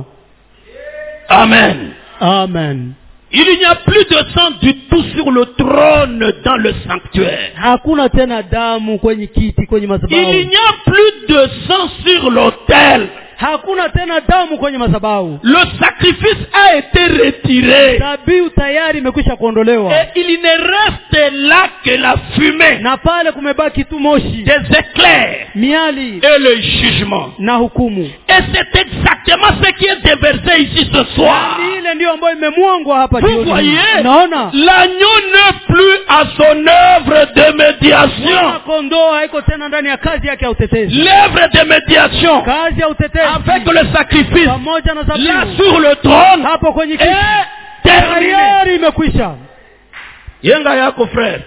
Amen. Amen. Il n'y a plus de sang du tout sur le trône dans le sanctuaire. Hakuna tena damu kwenye kiti, kwenye Il madhabahu. n'y a plus de sang sur l'autel. Hakuna tena damu kwenye madhabahu. Le sacrifice a été retiré. Dhabihu tayari imekwisha kuondolewa. Et il ne reste là que la fumée, Na pale kumebaki tu moshi, des éclairs miali et le jugement. na hukumu. Et c'est exactement ce qui est déversé ici ce soir. Ni ile ndio ambayo imemwangwa hapa Vous jioni. voyez, Naona l'agneau n'est plus à son œuvre de médiation. mwana kondoo haiko tena ndani ya kazi yake ya utetezi. L'œuvre de médiation Kazi ya utetezi avec le sacrifice pamoja na là dhabihu sur le trône hapo kwenye kiti est terminé. tayari imekwisha. Yenga yako frère.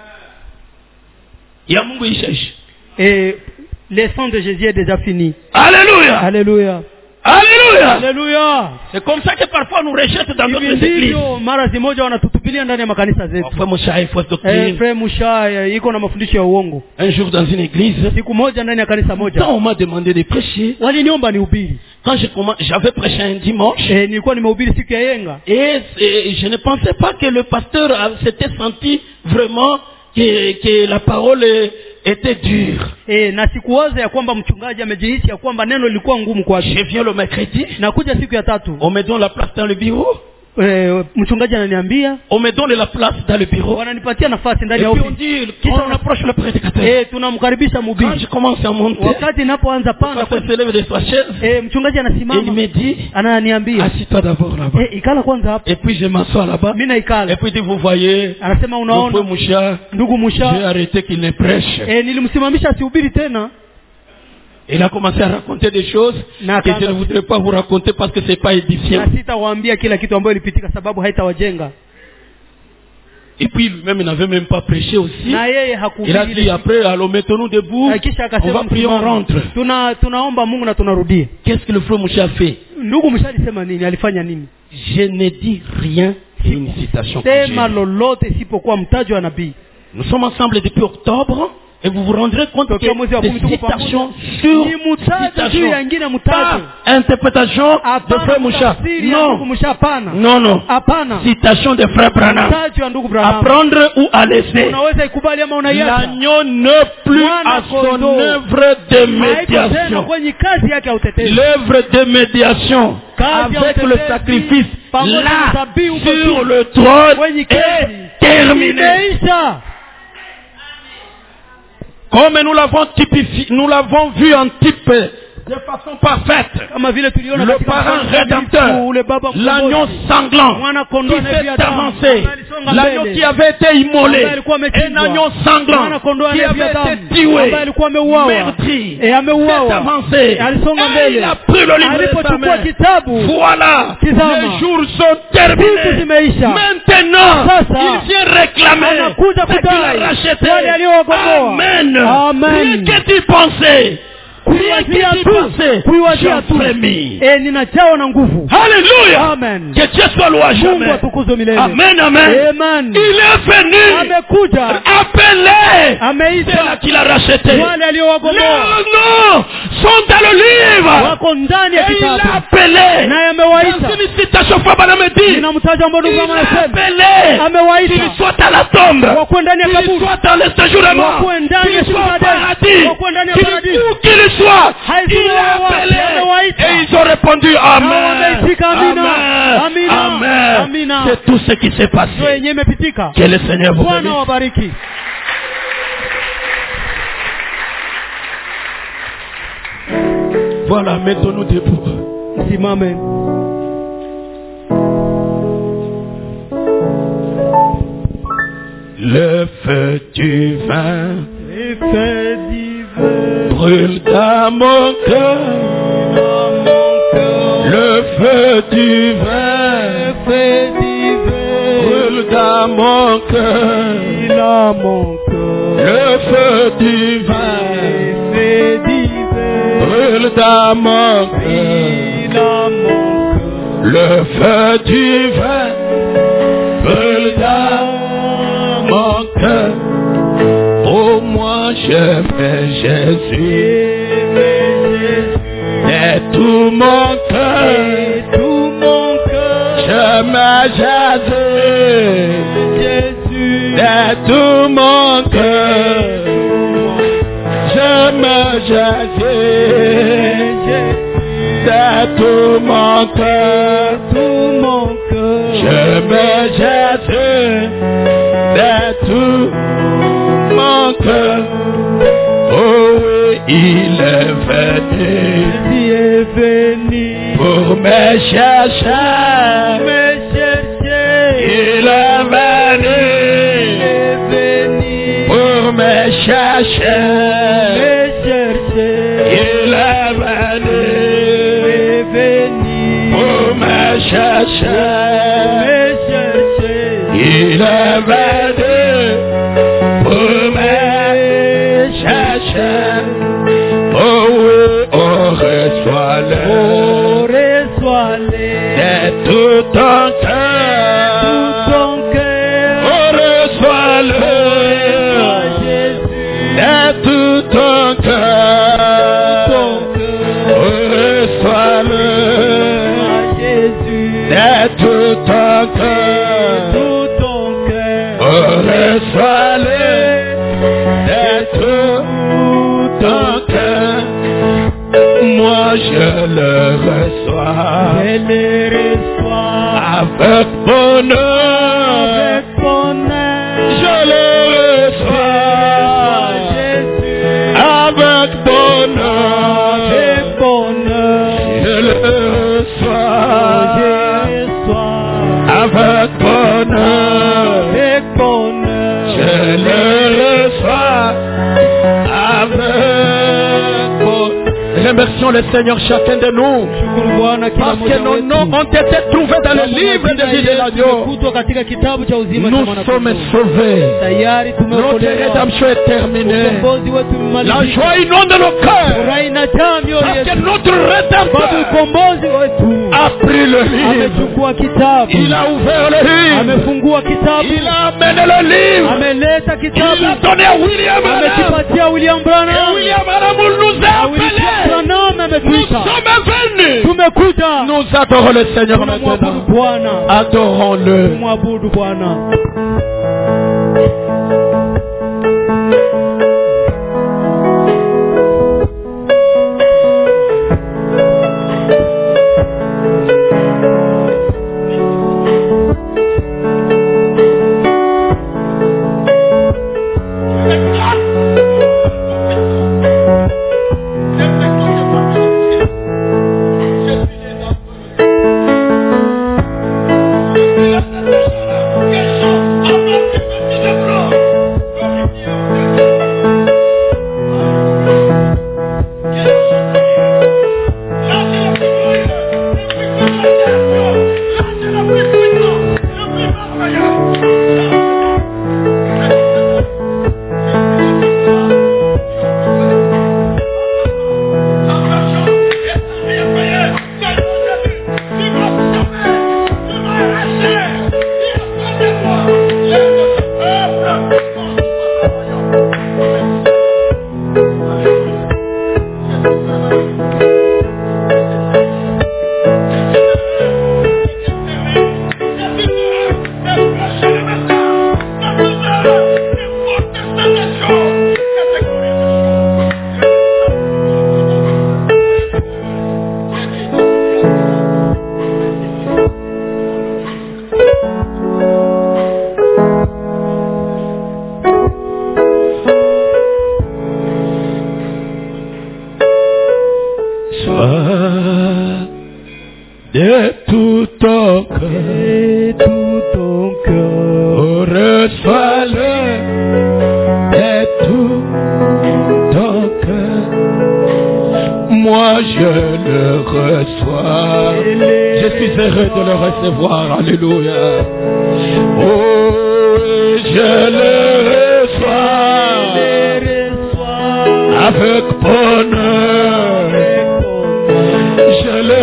Ya Mungu ishaisha. Et le sang de Jésus est déjà fini. Alléluia. Alléluia. Alléluia. Alléluia. C'est comme ça que parfois nous rejettent dans notre Hivi église. ndivyo mara zimoja wanatutupilia ndani ya makanisa zetu. Frère Moussa, il faut Eh, doctrine. Frère Musha iko na mafundisho ya uongo. Un jour dans une église, Siku moja ndani ya kanisa quand moja on m'a demandé de prêcher, waliniomba nihubiri. quand je commence, j'avais prêché un dimanche, Eh, nilikuwa nimehubiri siku ya yenga. et, et je ne pensais pas que le pasteur a- s'était senti vraiment que, que la parole était dure. Eh, na sikuwaza ya kwamba mchungaji amejihisi ya kwamba neno lilikuwa ngumu kwake. Je viens le mercredi, Na kuja siku ya tatu, on me donne la place dans le bureau, eh, mchungaji ananiambia on me donne la place dans le bureau, wananipatia nafasi et ndani ya puis on ofisi. dit, Kisha on approche le prédicateur. Eh, tunamkaribisha Quand mhubiri. je commence à monter, Wakati inapoanza le panda pasteur se lève de sa chaise, eh, mchungaji et il anasimama me dit, ananiambia assis-toi d'abord là-bas. eh, ikala kwanza hapa. Et puis je m'assois là-bas. Mimi Et naikala. puis il dit, vous voyez, Anasema le unaona frère Moucha, ndugu j'ai Musha, arrêté qu'il ne prêche. eh, nilimsimamisha asihubiri tena. Il a commencé à raconter des choses Na que je akaanza- ne voudrais pas vous raconter parce que c'est pas édifiant. Na sitawaambia kila kitu ambayo ilipitika sababu haitawajenga. Et puis lui-même, il n'avait même pas prêché aussi. Na yeye Il a hakuhubiri. dit après, alors mettons-nous debout, Na kisha on akasema va prier, on msimame. rentre. Tuna tunaomba Mungu na tunarudia. Qu'est-ce que le frère Moucha a fait? Ndugu Musha alisema nini? Alifanya nini? Je ne dis rien, c'est une citation que j'ai Sema lue. lolote isipokuwa mtajo wa nabii. Nous sommes ensemble depuis octobre et vous vous rendrez compte que Tokea mwezi wa kumi des tuko pamoja. citations sur Ni mtajo juu citations, ya ingine pas mtajo. interprétation de Hapana frère Moucha. tafsiri ya ndugu Non, Musha, hapana. non, non. Hapana. Citation de frère Branham. Mtajo ya ndugu À Branham. prendre ou à laisser. Unaweza ikubali ama unaiacha. L'agneau n'est plus Mwana à son kondoo. œuvre de Haiko tena médiation. kwenye kazi yake ya utetezi. L'œuvre de médiation Kazi ya avec le utetezi, sacrifice pamoja na là dhabihu sur kwa le trône kwenye est kazi. terminé. Imeisha. Comme nous l'avons typifié, nous l'avons vu en type de façon parfaite. kama vile tuliona Le katika parent mfano rédempteur, ule baba l'agneau mkombozi, sanglant mwana qui kondoo anayevia s'est damu, avancé, ambaye alisonga l'agneau mbele, qui avait été immolé, ambaye alikuwa amechinjwa, un agneau sanglant mwana kondoo qui anayevia avait damu, été tué, ambaye alikuwa ameuawa, meurtri, eh, s'est ameuawa, avancé, eh, alisonga et mbele, il a pris le livre de sa alipochukua main. kitabu, Voilà, Tizama. les jours sont siku terminés. zimeisha, Maintenant, Sasa, il vient réclamer anakuja ce qu'il kudai a racheté. wale aliowagomboa. Amen. Amen. Rien que tu pensais, rien kuiwazia que tu tu, pensais, kuiwazia tu, j'en frémis. eh, ninajawa na nguvu. Alléluia. Amen. Que Dieu soit loué à Mungu jamais. atukuzwe milele. Amen, amen. Amen. Il est venu Amekuja, appeler ceux-là ameita qu'il a racheté. wale aliowagomboa, Leurs noms sont dans le livre. wako ndani ya Et il a kitabu, appelé. naye Dans amewaita. une citation, Frère Branham dit, Ninamtaja mbona il kama a anasema, appelé amewaita qu'il soit à la tombe, wakuwe ndani ya qu'il kaburi, soit dans le séjour de mort, wakuwe ndani ya qu'il soit au shule, paradis, wakuwe ndani ya qu'il paradisi. où qu'il soit, Haizuru il a wapi, appelé. amewaita. Et ils ont répondu Amen. Na wameitika amina. Amen. Amina. Amen. Amina. C'est tout ce qui s'est ndio passé. yenyewe imepitika. Que le Seigneur vous Bwana bénisse. wabariki. Voilà, mettons-nous debout. Simame. Le feu du vin Effet divin brûle dans mon cœur. dans mon cœur. Le feu du vin Effet divin brûle dans mon cœur. dans mon cœur. Le feu du vin Effet divin brûle dans mon cœur. dans mon cœur. Le feu du vin brûle dans mon cœur. Pour moi, j'aime Jésus de tout mon cœur. Tout mon cœur. J'aime Jésus Jésus. de tout mon cœur. J'aime Jésus de tout mon cœur. Tout mon cœur. J'aime Jésus de tout mon cœur. Oh oui, il est venu Jésus est venu pour me chercher. me chercher. Il est venu Il est venu pour me chercher. me chercher. Il est Il venu est venu pour me chercher. me chercher. Il est venu pour me chercher. Oh oui, on reçoit le Oh, reçois-les de tout ton tout cœur. ton cœur. On reçoit Reçois le Jésus de tout ton cœur. ton cœur. On reçoit le Reçois Jésus de tout ton cœur. tout ton cœur. On reçoit le de tout ton cœur. Moi je le reçois Je les reçois avec bonheur. avec bonheur. Je le reçois Jésus avec bonheur. avec bonheur. Je le reçois Je reçois avec bonheur. avec bonheur. Je le reçois avec bonheur. Remercions le Seigneur chacun de nous. Shukuru Bwana kila Parce que mmoja nos wetu. noms ont été trouvés dans le livre de vie de l'agneau. Tumekutwa katika kitabu cha uzima cha Nous mwana sommes kondoo. sauvés. Tayari Notre tumeokolewa. rédemption est terminée. Ukombozi wetu La umemalizika. joie inonde nos cœurs. Furaha inajaa mioyo Parce que yetu. notre Sababu rédempteur ukombozi wetu a pris le livre. amechukua kitabu. Il a ouvert le livre. Amefungua kitabu. Il a amené le livre. Ameleta Il kitabu. l'a donné à William Branham. Amekipatia William Et Branham. William Branham nous a Na William appelés. Branham Nous ametuita. sommes venus. Tumekuja. Nous adorons le Seigneur Tunamwabudu maintenant. Bwana. Adorons-le. Tumwabudu Bwana. tout ton cœur. Et tout ton cœur. Oh, reçois-le de tout ton cœur. Moi je le reçois. Je suis heureux de le recevoir. Alléluia. Oh, je le reçois avec bonheur. Je le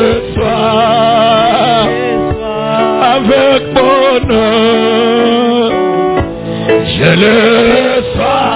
reçois avec bonheur. Je le reçois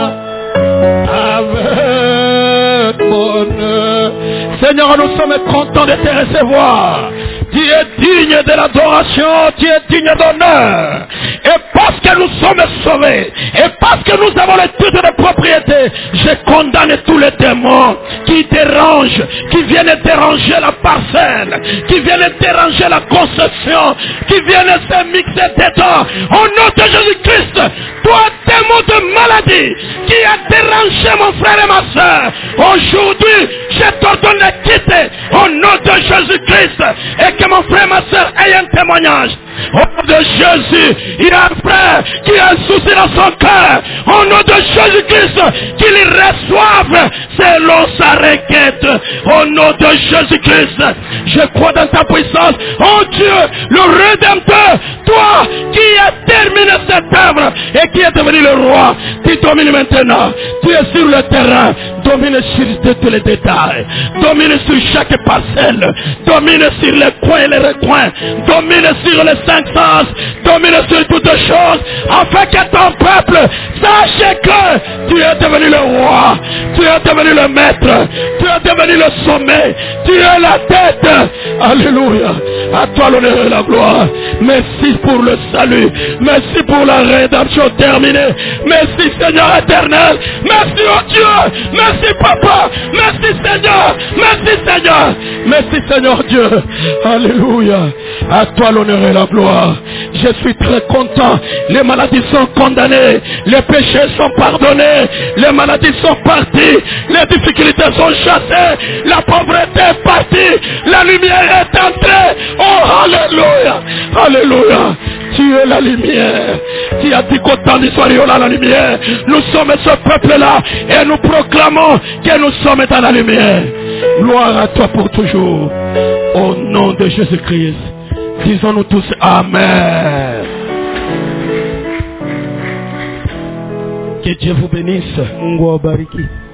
avec bonheur. Seigneur, nous sommes contents de te recevoir. Tu es digne de l'adoration, tu es digne d'honneur. Et parce que nous sommes sauvés, et parce que nous avons le titre de propriété, je condamne tous les démons qui dérangent, qui viennent déranger la parcelle, qui viennent déranger la concession, qui viennent se mixer dedans. Au nom de Jésus-Christ, toi démon de maladie, qui a dérangé mon frère et ma soeur, aujourd'hui, je t'ordonne de quitter au nom de Jésus-Christ, et que mon frère et ma soeur aient un témoignage. Au nom de Jésus, il y a un frère qui a un souci dans son cœur. Au nom de Jésus-Christ, qu'il y reçoive selon sa requête. Au nom de Jésus-Christ, je crois dans ta puissance. Oh Dieu, le Rédempteur, toi qui as terminé cette œuvre et qui est devenu le roi, tu domines maintenant. Tu es sur le terrain, domine sur tous les détails, domine sur chaque parcelle, domine sur les coins et les recoins, domine sur les cinq sens, domine sur toutes choses, afin que ton peuple sache que tu es devenu le roi, tu es devenu le maître, tu es devenu le sommet, tu es la tête. Alléluia. À toi l'honneur et la gloire. Merci pour le salut, merci pour la rédemption terminée, merci Seigneur éternel, merci oh Dieu, merci Papa, merci Seigneur, merci Seigneur, merci Seigneur Dieu. Alléluia. À toi l'honneur et la gloire. Je suis très content. Les maladies sont condamnées, les péchés sont pardonnés, les maladies sont parties, les difficultés sont chassées, la pauvreté est partie, la lumière est entrée. Oh alléluia, alléluia. Tu es la lumière. Tu as dit qu'au temps d'histoire il y aura la lumière. Nous sommes ce peuple-là et nous proclamons que nous sommes dans la lumière. Gloire à toi pour toujours. Au nom de Jésus-Christ, disons-nous tous Amen. Que Dieu vous bénisse. Mungu awabariki.